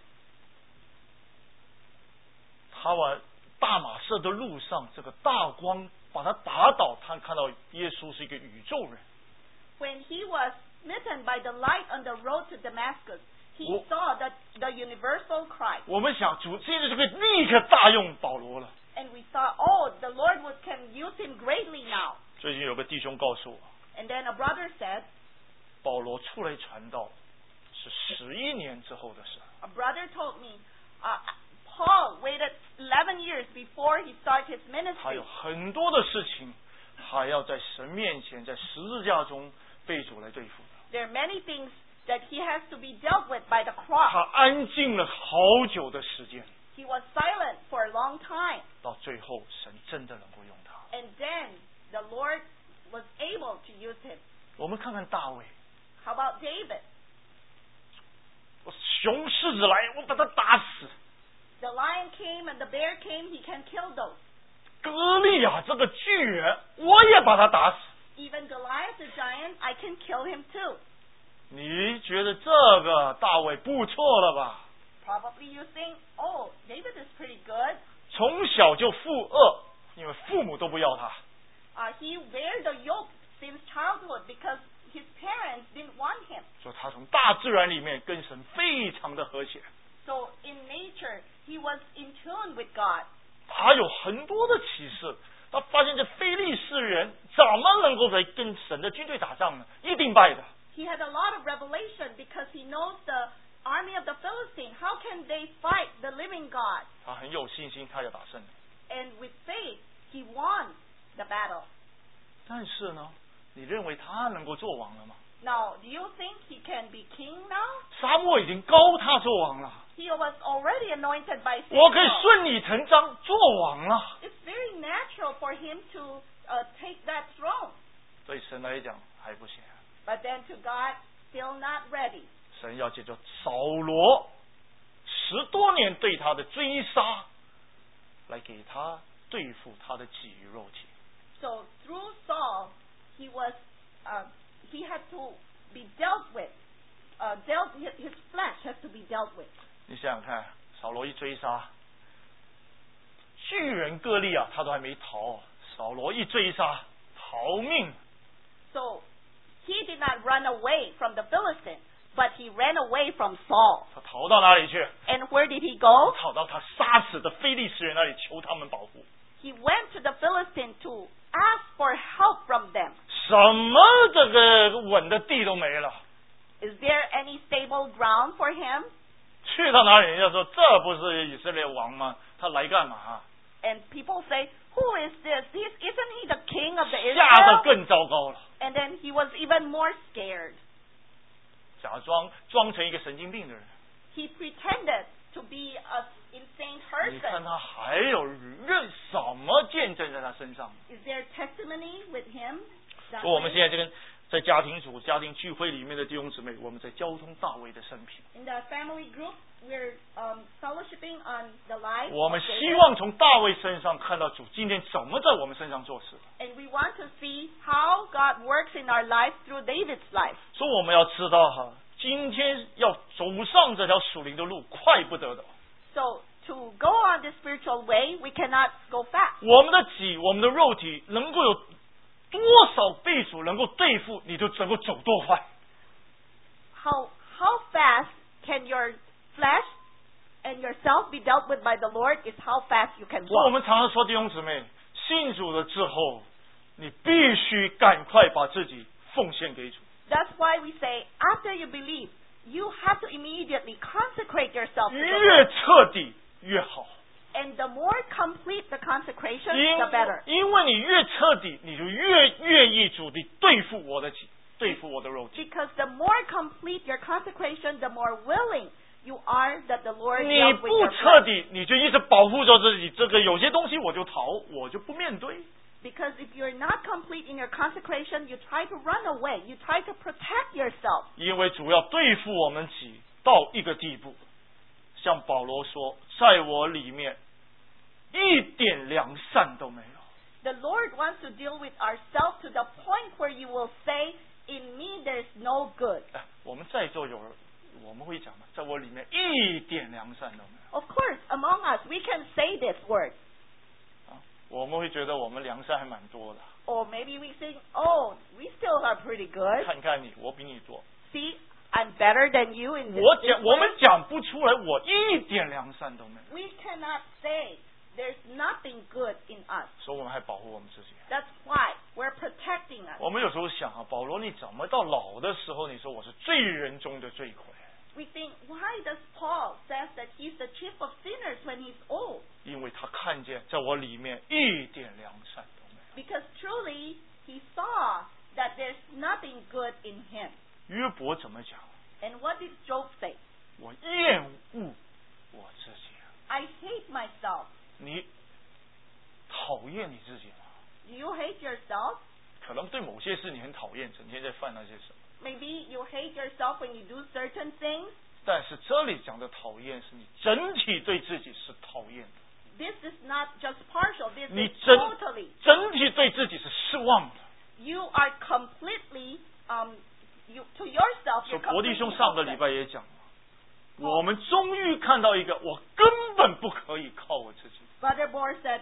他往大马色的路上，这个大光把他打倒，他看到耶稣是一个宇宙人。 When he was smitten by the light on the road to Damascus, he Oh. saw the, the universal Christ. 我们想，主现在就可以立刻大用保罗了。 And we thought, oh, the Lord would, can use him greatly now. 最近有个弟兄告诉我， And then a brother said, 保罗出来传道是十一年之后的事。 a brother told me, uh, Paul waited eleven years before he started his 他 ministry. 有很多的事情还要在神面前，在十字架中被主来对付的。 There are many things that he has to be dealt with by the 他 cross. 安静了好久的时间， He was silent for a long time. 到最后神真的能够用他。 And then the Lord was able to use him. 我们看看大卫， How about David? 我熊狮子来，我把他打死。 The lion came and the bear came, he can kill those. 歌利亚这个巨人，我也把他打死。 Even Goliath the giant, I can kill him too. 你觉得这个大卫不错了吧？ Probably you think, oh, David is pretty good. 从小就负恶，因为父母都不要他。 Uh, he wear the yoke since childhood because his parents didn't want him. 所以他从大自然里面跟神非常的和谐。 So in nature, he was in tune with God. 他有很多的启示，他发现这非利士人怎么能够来跟神的军队打仗呢？一定败的。 He had a lot of revelation because he knows the army of the Philistine. How can they fight the living God? 他很有信心，他要打胜。 And with faith, he won the battle. 但是呢，你认为他能够做王了吗？ Now, do you think he can be king now? 沙漠已经高他做王了， He was already anointed by 我可以 Samuel. 顺理成章做王了。 It's very natural for him to uh, take that throne. 对神来讲还不行， But then to God, still not ready. 神要借着扫罗十多年对他的追杀，来给他对付他的己与肉体。 So through Saul, he was uh, he had to be dealt with. Uh, dealt his his flesh has to be dealt with. 你想想看，扫罗一追杀，巨人歌利亚他都还没逃，扫罗一追杀逃命。 So he did not run away from the Philistine, but he ran away from Saul. 他逃到哪里去？ And where did he go? 逃到他杀死的非利士人那里，求他们保护。 He went to the Philistine to ask for help from them. 什么这个稳的地都没了。 Is there any stable ground for him? 去到哪里，人家说这不是以色列王吗？他来干嘛？ And people say, who is this? He's, isn't he the king of the 吓得 Israel? 更糟糕了， And then he was even more scared. 假装装成一个神经病的人。 He pretended to be an insane 你看 person. 他还有任什么见证在他身上？ Is there testimony with him? That 所以我们 way? 现在这个在家庭组、家庭聚会里面的弟兄姊妹，我们在交通大卫的生平。 In the family group, we're um, fellowshipping on the life 我 of 们 David. 希望从大卫身上看到主今天怎么在我们身上做事。 And we want to see how God works in our life through David's life. 所以我们要知道哈，今天要走上这条属灵的路，快不得的。 So to go on the spiritual way, we cannot go fast. 我们的己、我们的肉体能够有多少倍数能够对付，你就能够走多快。 How how fast can your flesh and yourself be dealt with by the Lord is how fast you can 所以我 walk. 们常常说弟兄姊妹，信主了之后，你必须赶快把自己奉献给主。 That's why we say after you believe, you have to immediately consecrate yourself to the 越 Lord. 彻底越好， And the more complete the consecration, 因 the better. 因为你越彻底，你就越愿意主地对付我的己，对付我的肉体。 Because the more complete your consecration, the more willing you are that the Lord 你 deals with 不 your 彻 flesh. 底，你就一直保护着自己。这个有些东西我就逃，我就不面对。 Because if you're not complete in your consecration, you try to run away. You try to protect yourself. 因为主要对付我们己到一个地步，像保罗说，在我里面一点良善都没有。 The Lord wants to deal with ourselves to the point where you will say, in me there's no good. 哎，我们在座有人，我们会讲嘛，在我里面一点良善都没有。 Of course, among us, we can say this word. 啊，我们会觉得我们良善还蛮多的。 Or maybe we think, oh, we still are pretty good. 看看你，我比你多。 See, I'm better than you in this, 我 this 讲，我们 way. 讲不出来，我一点良善都没有。 We cannot say there's nothing good in us. 所以我们还保护我们自己。 That's why we're protecting us. 我们有时候想啊，保罗你怎么到老的时候，你说我是罪人中的罪魁？ We think, why does Paul says that he's the chief of sinners when he's old? 因为他看见在我里面一点良善都没有。 Because truly he saw that there's nothing good in him. 约伯怎么讲？ And what did Job say? 我厌恶我自己。 I hate myself. 你讨厌你自己吗？ Do you hate yourself? 可能对某些事你很讨厌，整天在犯那些什么。 Maybe you hate yourself when you do certain things. 但是这里讲的讨厌，是你整体对自己是讨厌的， This is not just partial. This 你 is 整 totally. 整体对自己是失望的。 You are completely, um, you to yourself. 所 You're 以伯弟 completely 兄上个礼 hopeless. 拜也讲了，我们终于看到一个我根本不可以靠我自己。 Brother Bohr said,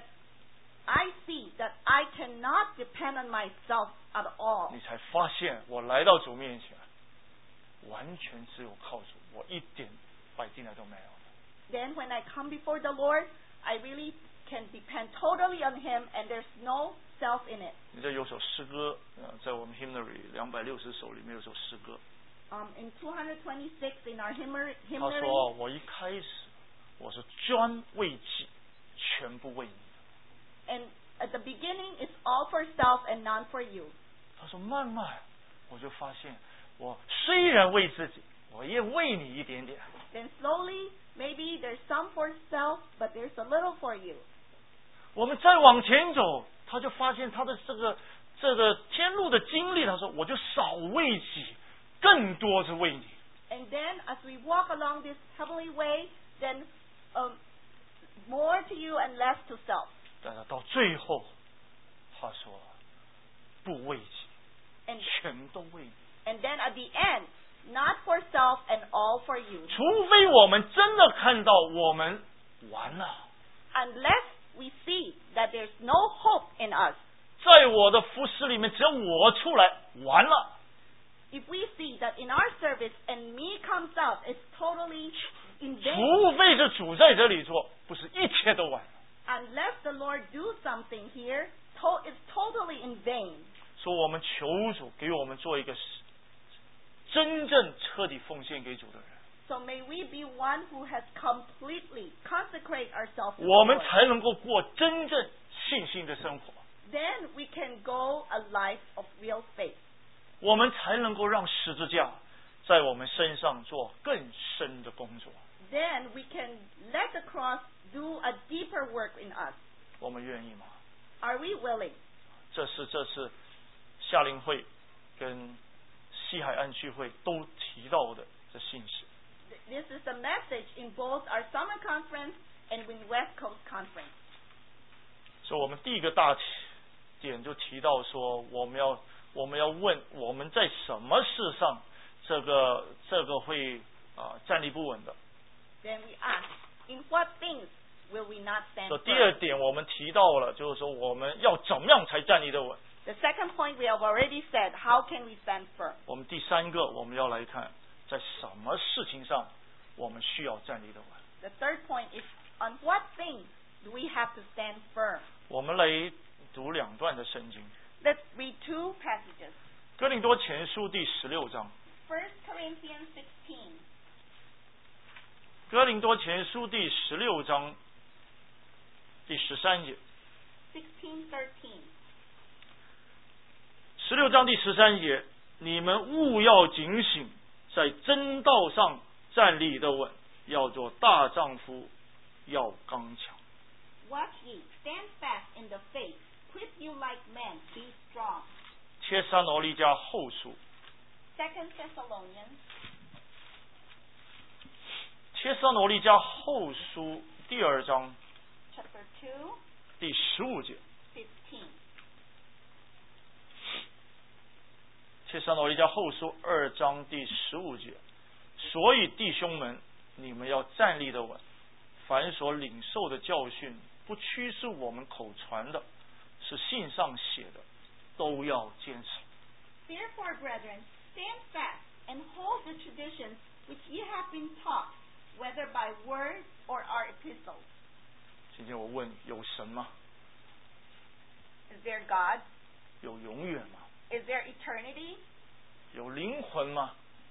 I see that I cannot depend on myself at all. 你才发现我来到主面前，完全只有靠主，我一点摆进来都没有。 Then when I come before the Lord, I really can depend totally on Him, and there's no self in it. 你这有首诗歌，呃，在我们 hymnary 两百六十首里面有首诗歌， Um, in two twenty-six in our hymnary, 他 hymnary 说我一开始我是专为己，全部为你。 and at the beginning it's all for self and none for you. 他说慢慢我就发现，我虽然为自己，我也为你一点点。 Then slowly, maybe there's some for self, but there's a little for you. 我们再往前走，他就发现他的这个这个天路的经历，他说我就少为己，更多是为你。 And then as we walk along this heavenly way, then um, more to you and less to self. 但是到最后，他说不为己， And 全都为你。 and then at the end, not for self and all for you. 除非我们真的看到我们完了， Unless we see that there's no hope in us. 在我的服饰里面，只有我出来完了。 if we see that in our service and me comes out, it's totally in vain. 除非是主在这里做，不是一切都完了。 Unless the Lord do something here, to- it's totally in vain. 说我们求主给我们做一个真正彻底奉献给主的人。 So may we be one who has completely consecrate ourselves to the 我们 Lord. 才能够过真正信心的生活。 Then we can go a life of real faith. 我们才能够让十字架在我们身上做更深的工作。 Then we can let the cross do a deeper work in us. 我们愿意吗？ Are we willing? 这是这次夏令会跟西海岸聚会都提到的这信息。 This is the message in both our summer conference and in West Coast conference. 所以我们第一个大点就提到说，我们要我们要问我们在什么事上这个这个会啊、呃、站立不稳的。 Then we ask, in what things will we not stand 所以 firm? 第二点我们提到了，就是说我们要怎么样才站立得稳。 The second point we have already said, how can we stand firm? 我们第三个我们要来看，在什么事情上我们需要站立得稳。 The third point is, on what things do we have to stand firm? 我们来读两段的圣经。 Let's read two passages. 哥林多前书第十六章。 First Corinthians sixteen. 哥林多前书第十六章第十三节。 sixteen thirteen. 十六章第十三节，你们务要警醒，在真道上站立得稳，要做大丈夫，要刚强。 Watch ye, stand fast in the faith, quit you like men, be strong. 帖撒罗尼迦后书。 Second Thessalonians. 帖撒罗尼迦后书第二章 Chapter two, 第十五节。 fifteen. 帖撒罗尼迦后书二章第十五节，所以弟兄们，你们要站立得稳，凡所领受的教训，不屈是我们口传的，是信上写的，都要坚持。 Therefore, brethren, stand fast and hold the traditions which ye have been taught, whether by word or our epistles. 今天我问，有神吗？ Is there God? 有永远吗？ Is there eternity? 有灵魂吗？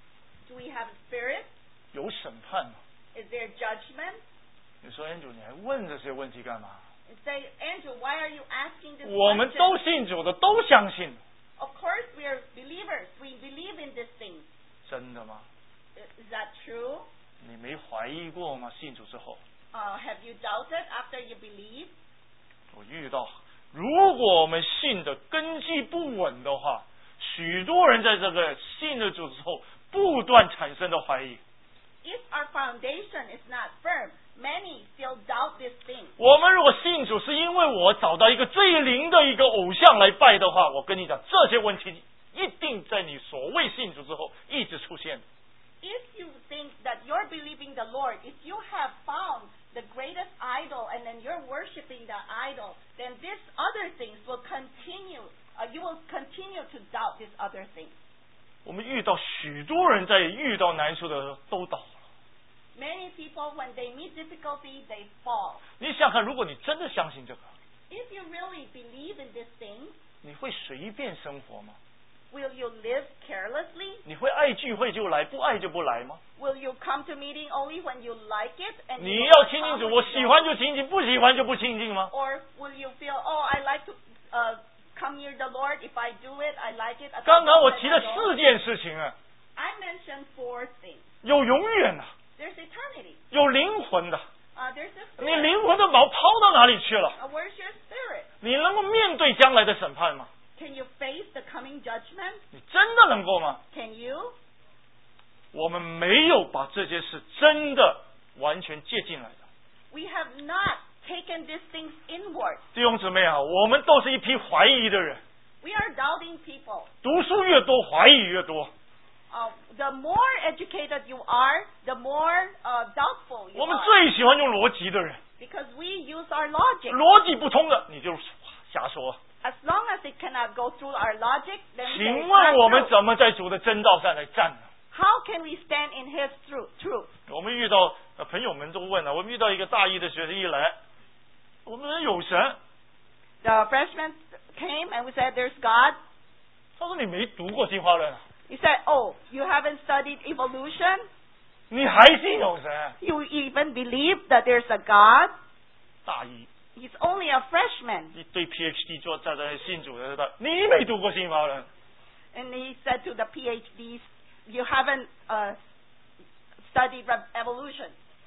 Do we have a spirit? 有审判吗？ Is there judgment? 你说 Andrew， 你还问这些问题干嘛？ You say, Andrew, why are you asking this 我们都 question? 信主的，都相信。 Of course we are believers. We believe in these things. 真的吗？ Is that true? 你没怀疑过吗？信主之后， Uh, have you doubted after you believe? 我遇到，如果我们信的根基不稳的话，许多人在这个信了主之后，不断产生的怀疑。 If our foundation is not firm, many still doubt this thing. 我们如果信主是因为我找到一个最灵的一个偶像来拜的话，我跟你讲，这些问题一定在你所谓信主之后一直出现。 If you think that you're believing the Lord, if you have found the greatest idol and then you're worshiping the idol, then these other things will continue. Uh, you will continue to doubt these other things. 我们遇到许多人在遇到难处的时候都倒了。 Many people, when they meet difficulty, they fall. 你想看，如果你真的相信这个， If you really believe in these things, 你会随便生活吗？ will you live carelessly? 你会爱聚会就来，不爱就不来吗？ Will you come to meeting only when you like it? And 你 you 要 will 亲 come 近主， when 我 you 喜 don't? 欢就亲近，不喜欢就不亲近吗？ Or will you feel, oh, I like to uh, come near the Lord. If I do it, I like it. If I 刚刚 don't, 我 then 提 I 了 don't. 四件事情啊， I mentioned four things. 有永远的， There's eternity. 有灵魂的。 Uh, there's a 你 spirit. 灵魂的锚抛到哪里去了？ Uh, where's your spirit? 你能够面对将来的审判吗？ Can you face the coming judgment? 你真的能够吗？ Can you? 我们没有把这件事真的完全借进来的。 We have not taken these things inward. 弟兄姊妹啊，我们都是一批怀疑的人， We are doubting people. 读书越多，怀疑越多。 Uh, the more educated you are, the more uh, doubtful you 我们 are. 最喜欢用逻辑的人， Because we use our logic. 逻辑不通的你就瞎说。 As long as it cannot go through our logic, then we say 请 it's 问 not 我们 true. 怎么在主的真道上来站呢？ How can we stand in His truth? truth? 我们遇到呃朋友们都问了，我们遇到一个大一的学生一来，我们说有神， The freshmen came and we said, there's God. 他说你没读过进化论啊， He said, oh, you haven't studied evolution? 你还信有神？ You even believe that there's a God? 大一 He's only a freshman. 一堆 P H D 做在在信主的，你没读过进化论， And he said to the PhDs, you haven't uh, studied re- evolution.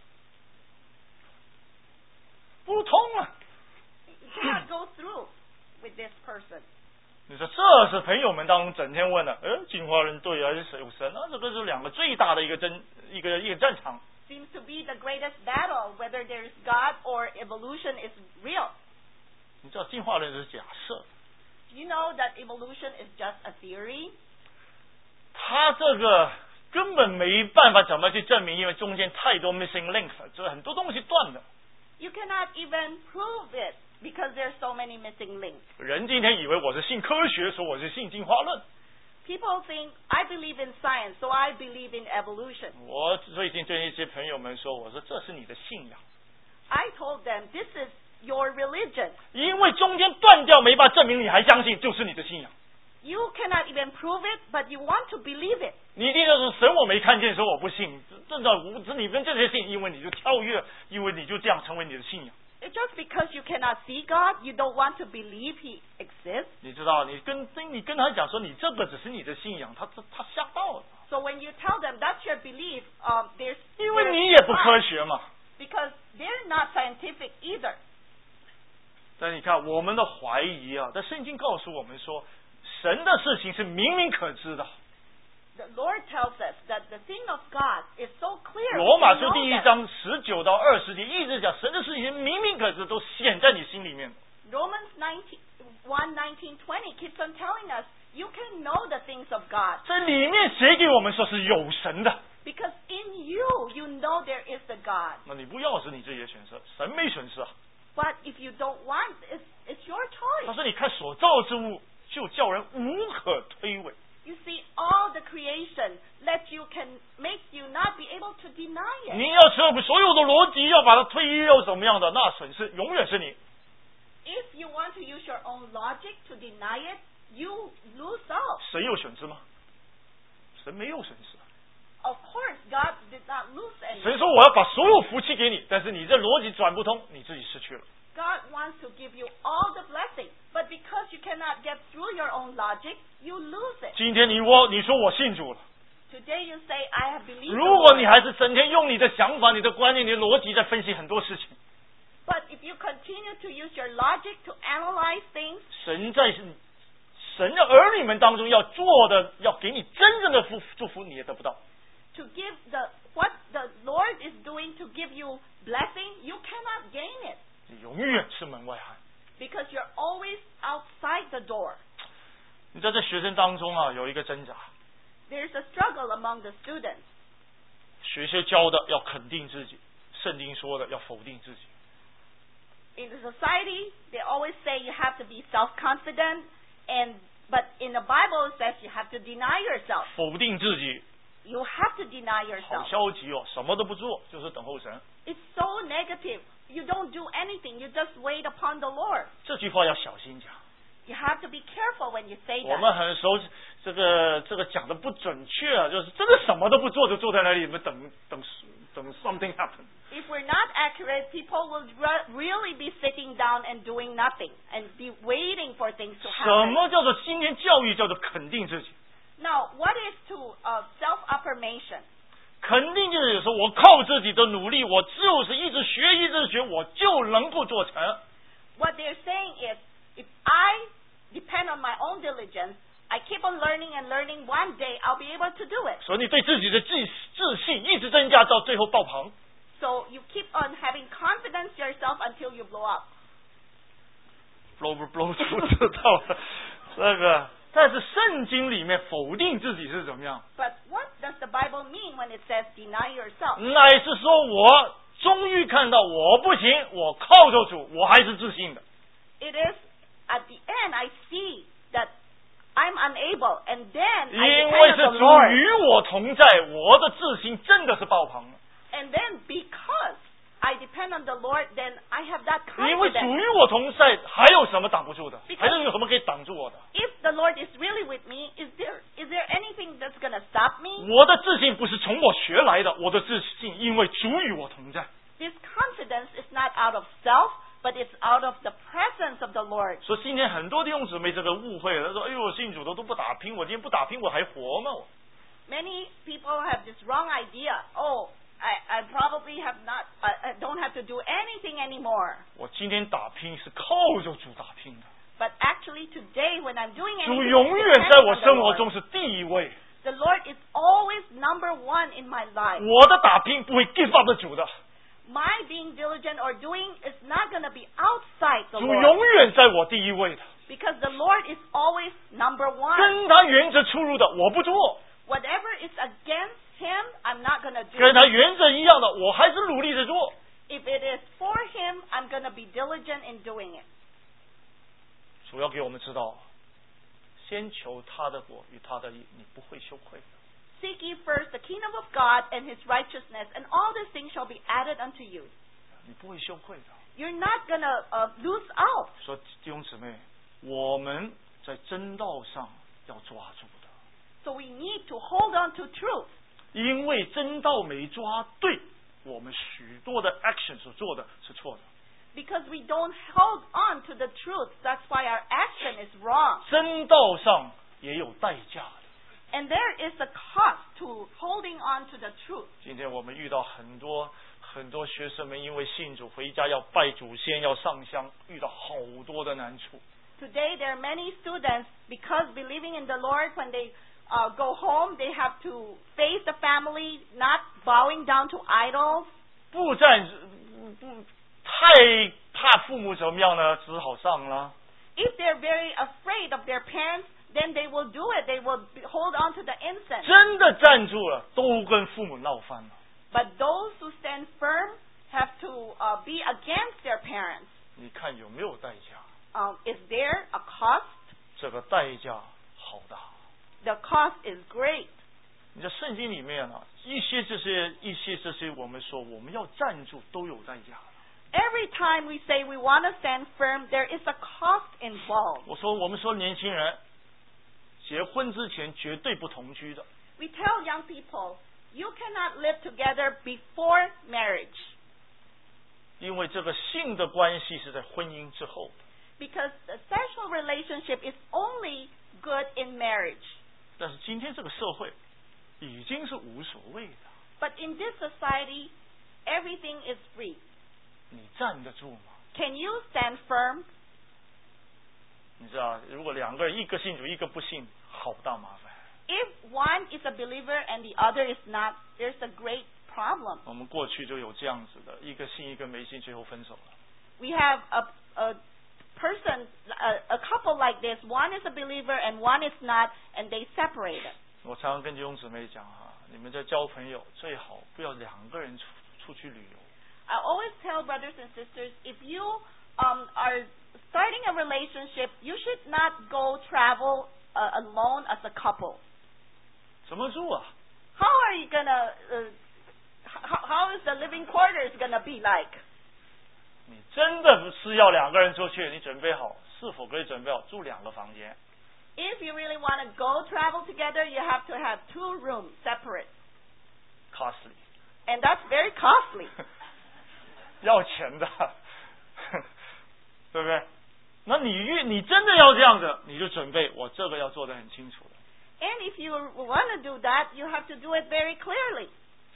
不通啊！ You cannot go through with this person. 你说这是朋友们当中整天问的，呃，进化论对还是有神啊？这个是两个最大的一个争一个一个战场。 Seems to be the greatest battle, whether there is God or evolution is real. 你知道进化论是假设， Do you know that evolution is just a theory? 它这个根本没办法怎么去证明，因为中间太多 missing link 了，这很多东西断的。 You cannot even prove it because there's so many missing links. 人今天以为我是信科学，说我是信进化论。 People think, I believe in science, so I believe in evolution. 我最近对一些朋友们说，我说这是你的信仰， I told them, this is your religion. 因为中间断掉没办法证明你还相信，就是你的信仰。 You cannot even prove it, but you want to believe it. 你一定要是神我没看见，说我不信，真的无知，你跟这些信，因为你就跳跃，因为你就这样成为你的信仰。 It's just because you cannot see God, you don't want to believe He exists. 你知道，你跟你跟他讲说你这个只是你的信仰，他他他吓到了， So when you tell them that's your belief, um, there's 因为 there's 你也不科 God, 学嘛。 because they're not scientific either. 但你看我们的怀疑啊，但圣经告诉我们说，神的事情是明明可知的。 The Lord tells us that the thing of God is so clear. 罗 we 马 can 书 know 第一 them. 章十九到二十节一直讲神的事情明明可知，都显在你心里面。 Romans nineteen, one, nineteen, twenty keeps on telling us you can know the things of God 在里面写给我们说是有神的， because in you, you know there is the God. 那你不要是你自己的选择，神没损失啊。 But if you don't want, it's, it's your 他 choice. 说你看所造之物，就叫人无可推诿。 You see, all the creation let you can make you not be able to deny it. 你要扯所有的逻辑，要把它推移又怎么样的，那损失永远是你。 If you want to use your own logic to deny it, you lose out. 神有损失吗？神没有损失。 Of course, God did not lose 神 anything. 说我要把所有福气给你，但是你这逻辑转不通，你自己失去了。 God wants to give you all the blessing, but because you cannot get through your own logic, you lose it. 今天你我你说我信主了， Today you say, I have believed the 如果 Lord. 你还是整天用你的想法、你的观念、你的逻辑在分析很多事情， But if you continue to use your logic to analyze things, 神在神的儿女们当中要做的，要给你真正的福祝福，你也得不到。 to give the what the Lord is doing to give you blessing, you cannot gain it 你永远是门外汉。 because you're always outside the door. 你在这学生当中啊，有一个挣扎， There's a struggle among the students. 学校教的要肯定自己，圣经说的要否定自己。 In the society, they always say you have to be self-confident, and but in the Bible it says you have to deny yourself. 否定自己， You have to deny 好 yourself. 消极哦，什么都不做，就是等候神。 It's so negative. You don't do anything. You just wait upon the Lord. 这句话要小心讲。 You have to be careful when you say 我 that. 们很熟，这个这个讲的不准确啊，就是真的什么都不做，就坐在那里等等等 something happen。 If we're not accurate, people will re- really be sitting down and doing nothing and be waiting for things to 什 happen. 么叫做今天教育叫做肯定自己？ Now, what is to uh, self-affirmation? 肯定就是说我靠自己的努力，我就是一直学一直学，我就能够做成。 What they're saying is, if I depend on my own diligence, I keep on learning and learning, one day I'll be able to do it. 所以你对自己的自自信一直增加，到最后爆棚。 So you keep on having confidence yourself until you blow up. blow 不 blow 就不知道了。这个，但是圣经里面否定自己是怎么样？ But what does the Bible mean when it says deny yourself? 乃是说我终于看到我不行，我靠着主，我还是自信的。 It is at the end I see that I'm unable, and then 因 I 为 depend 是 on the 主 Lord. 与我同在，我的自信真的是爆棚了。 And then because I depend on the Lord, then I have that 因为主 confidence. 与我同在，还有什么挡不住的？ Because- 还是有什么可以挡住我的？ If the Lord is really with me, is there is there anything that's going to stop me? 我的自信不是从我学来的，我的自信因为主与我同在。 This confidence is not out of self, but it's out of the presence of the Lord. 所以今天很多弟兄姊妹这个误会了，他说：“哎呦，我信主的都不打拼，我今天不打拼，我还活吗？” Many people have this wrong idea. Oh, I, I probably have not, I, I don't have to do anything anymore. 我今天打拼是靠着主打拼的， But actually today when I'm doing 主 anything, 永 it's 远在 depending 我 on the 生活 Lord. 中是第一位。 The Lord is always number one in my life. 我的打拼不会 give up 主的， My being diligent or doing is not going to be outside the 主 Lord. 永远在我第一位的。 Because the Lord is always number one. 跟他原则出入的我不做， Whatever is against Him, I'm not going to do. 跟他原则一样的我还是努力的做。 If it is for Him, I'm going to be diligent in doing it. 主要给我们知道，先求他的国与他的义，你不会羞愧的。 Seek ye first the kingdom of God and His righteousness, and all these things shall be added unto you. 你不会羞愧的。 You're not going to uh, lose out. 说弟兄姊妹，我们在真道上要抓住的， So we need to hold on to truth. 因为真道没抓对，我们许多的 action 所做的是错的。 Because we don't hold on to the truth, that's why our action is wrong. 真道上也有代价的。 And there is a cost to holding on to the truth. 今天我们遇到很多很多学生们，因为信主回家要拜祖先、要上香，遇到好多的难处。 Today there are many students, because believing in the Lord, when they uh, go home, they have to face the family, not bowing down to idols. 不站不太怕父母怎么样呢？只好上了。 If they're very afraid of their parents, then they will do it. They will be- hold on to the incense. 真的站住了，都跟父母闹翻了。 But those who stand firm have to uh, be against their parents. 你看有没有代价？ Um, is there a cost? 这个代价好大。 The cost is great. 你在圣经里面啊，一些这些一些这些，我们说我们要站住都有代价。 Every time we say we want to stand firm, there is a cost involved. 我说我们说年轻人结婚之前绝对不同居的， We tell young people, you cannot live together before marriage, 因为这个性的关系是在婚姻之后的。 because the sexual relationship is only good in marriage. 但是今天这个社会已经是无所谓的， But in this society, everything is free. 你站得住吗？ Can you stand firm? 你知道，如果两个人一个信主一个不信，好大麻烦。 If one is a believer and the other is not, there's a great problem. 我们过去就有这样子的，一个信一个没信，最后分手了。 We have a, a person, a, a couple like this. One is a believer and one is not, and they separated. 我常常跟弟兄姊妹讲哈、啊，你们在交朋友最好不要两个人出出去旅游。 I always tell brothers and sisters, if you um, are starting a relationship, you should not go travel uh, alone as a couple. 怎么住啊？ How are you gonna? Uh, how, how is the living quarters gonna be like? 你真的是要两个人出去，你准备好是否可以准备好住两个房间？ If you really want to go travel together, you have to have two rooms separate, costly， and that's very costly. 要钱的，对不对？那你越你真的要这样子，你就准备我这个要做得很清楚的。 And if you want to do that, you have to do it very clearly.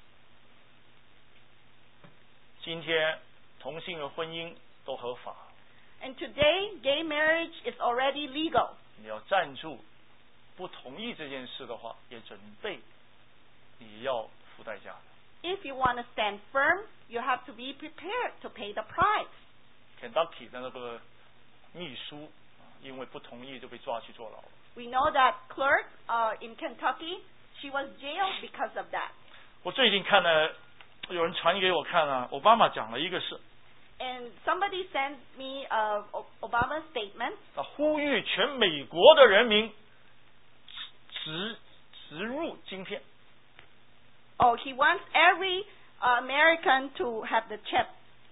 今天同性的婚姻都合法， And today, gay marriage is already legal. 你要站住，不同意这件事的话，也准备你要付代价的。 If you want to stand firm, you have to be prepared to pay the price. Kentucky 的那个秘书，因为不同意就被抓去坐牢。 We know that clerk uh, in Kentucky, she was jailed because of that. 我最近看了，有人传给我看啊，奥巴马讲了一个事， And somebody sent me a Obama statement. 啊，呼吁全美国的人民植植入晶片。 Oh, he wants every uh, American to have the chip,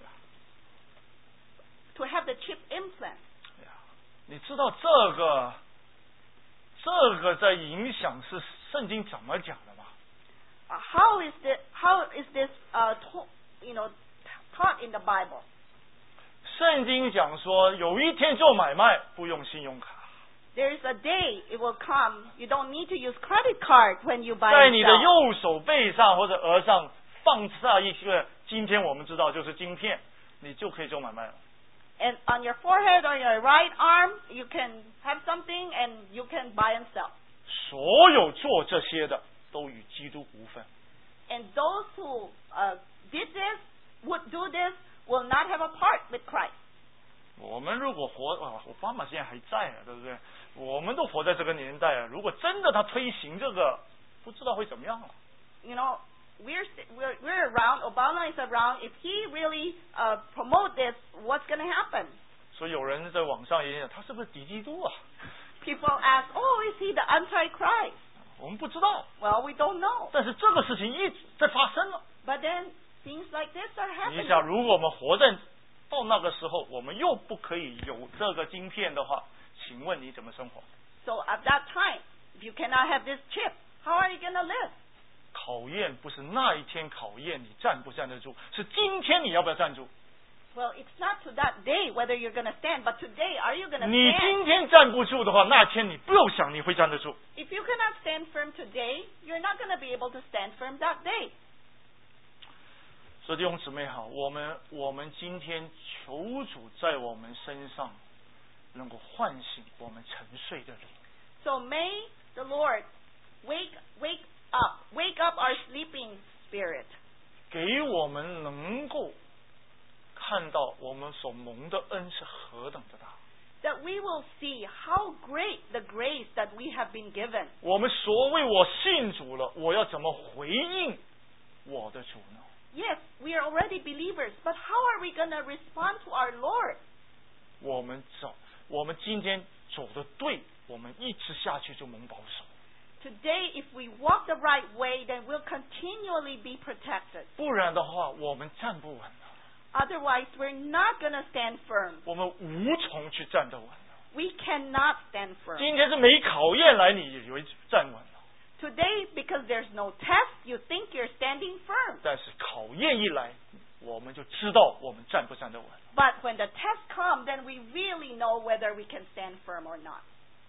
to have the chip implant. 你知道这个这个在影响是圣经怎么讲的吗？ Uh, how is this? How is this? Uh, to, you know, taught in the Bible? 圣经讲说，有一天做买卖不用信用卡， There is a day it will come. You don't need to use credit card when you buy 在 and 你的 sell. 右手背上或者额上放下一个，今天我们知道就是晶片，你就可以做买卖了。 And on your forehead or your right arm, you can have something and you can buy and sell. 所有做这些的都与基督无分。 And those who uh, did this, would do this, will not have a part with Christ. 我们如果活啊，我爸妈现在还在啊，对不对？我们都活在这个年代啊。如果真的他推行这个，不知道会怎么样了。 You know, we're we're we're around. Obama is around. If he really uh, promote this, what's going to happen? 所以有人在网上也讲，他是不是敌基督啊？ People ask, "Oh, is he the Antichrist?" 我们不知道， Well, we don't know. 但是这个事情一直在发生了。 But then things like this are 你 happening. 想，如果我们活在到那个时候，我们又不可以有这个晶片的话，请问你怎么生活？ So at that time, if you cannot have this chip, how are you going to live? 考验不是那一天考验你站不站得住，是今天你要不要站住？ Well, it's not to that day whether you're going to stand, but today, are you going to 你 stand? 今天站不住的话，那天你不用想你会站得住。 If you cannot stand firm today, you're not going to be able to stand firm that day. 所以弟兄姊妹好，我们我们今天求主在我们身上能够唤醒我们沉睡的灵。 So may the Lord wake wake up, wake up our sleeping spirit. 给我们能够看到我们所蒙的恩是何等的大。 That we will see how great the grace that we have been given. 我们所谓我信主了，我要怎么回应我的主呢？ Yes, we are already believers, but how are we going to respond to our Lord? 我们走，我们今天走的对，我们一直下去就蒙保守。 Today, if we walk the right way, then we'll continually be protected. 不然的话，我们站不稳了， Otherwise, we're not going to stand firm. 我们无从去站得稳了。 We cannot stand firm. 今天是没考验来，你以为站稳了， Today, because there's no test, you think you're standing firm. 但是考验一来，我们就知道我们站不站得稳。 But when the test comes, then we really know whether we can stand firm or not.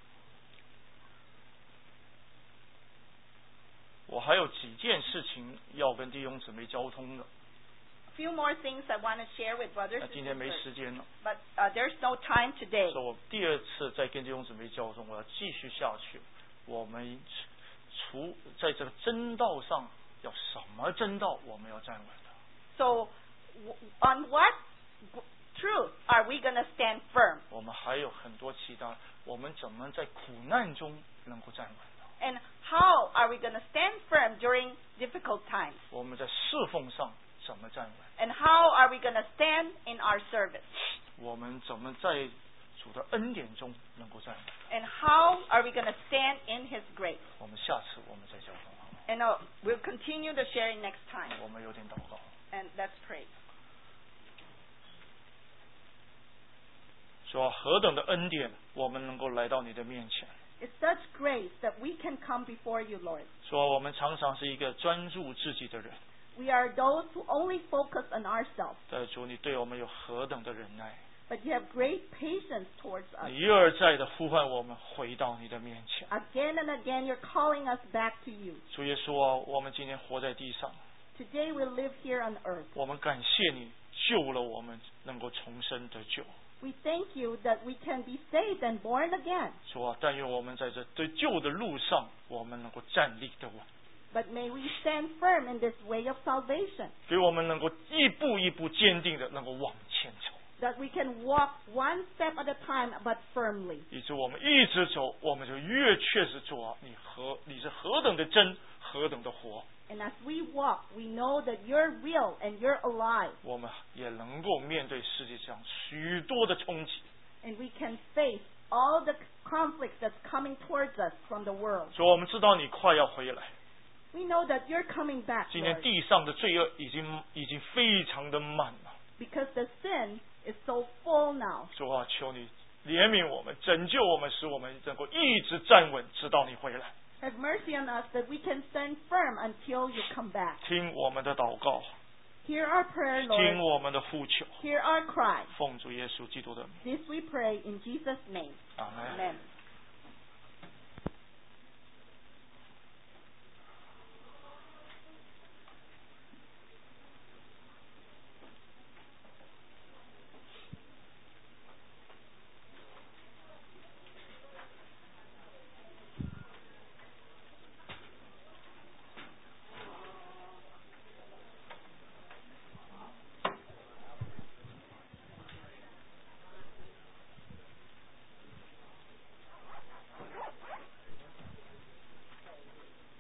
我还有几件事情要跟弟兄姊妹交通的， A few more things I want to share with brothers 那 and 今天没 sisters. 时间了， But uh, there's no time today. 所以我第二次再跟弟兄姊妹交通，我要继续下去。我们除在这个真道上，要什么真道，我们要站稳的。 So, w- on what g- truth are we going to stand firm? 我们还有很多其他，我们怎么在苦难中能够站稳的？ And how are we going to stand firm during difficult times? 我们在侍奉上怎么站稳？ And how are we going to stand in our service? 我们怎么在主的恩典中能够站稳？ And how are we going to stand in His grace? 我们下次我们再交通好吗？ And uh, we'll continue the sharing next time. 我们有点祷告。 And let's pray. 说何等的恩典，我们能够来到你的面前。 It's such grace that we can come before you, Lord. 说我们常常是一个专注自己的人， We are those who only focus on ourselves. 但主你对我们有何等的忍耐， But you have great patience towards us. 你一而再的呼唤我们回到你的面前。 Again and again, you're calling us back to you. 主耶稣啊，我们今天活在地上， Today we live here on earth. 我们感谢你救了我们，能够重生得救。 We thank you that we can be saved and born again. 主啊，但愿我们在这对救的路上，我们能够站立得稳， But may we stand firm in this way of salvation, 给我们能够一步一步坚定的能够往前走， that we can walk one step at a time but firmly. 以致我们一直走，我们就越确实主啊，你何你是何等的真，何等的活。 And And as we walk, we know that you're real and you're alive. 我们也能够面对世界上许多的冲击。 And we can face all the conflicts that's coming towards us from the world. 所以我们知道你快要回来。 We know that you're coming back, 今天 Lord, 地上的罪恶已经已经非常的满了。 because the sin is so full now. 主啊，求你怜悯我们，拯救我们，使我们能够一直站稳，直到你回来。 Have mercy on us that we can stand firm until you come back. 听我们的祷告， Hear our prayer, 听 Lord. 我们的呼求， Hear our cry. 奉主耶稣基督的名， This we pray in Jesus' name. 阿门。 Amen.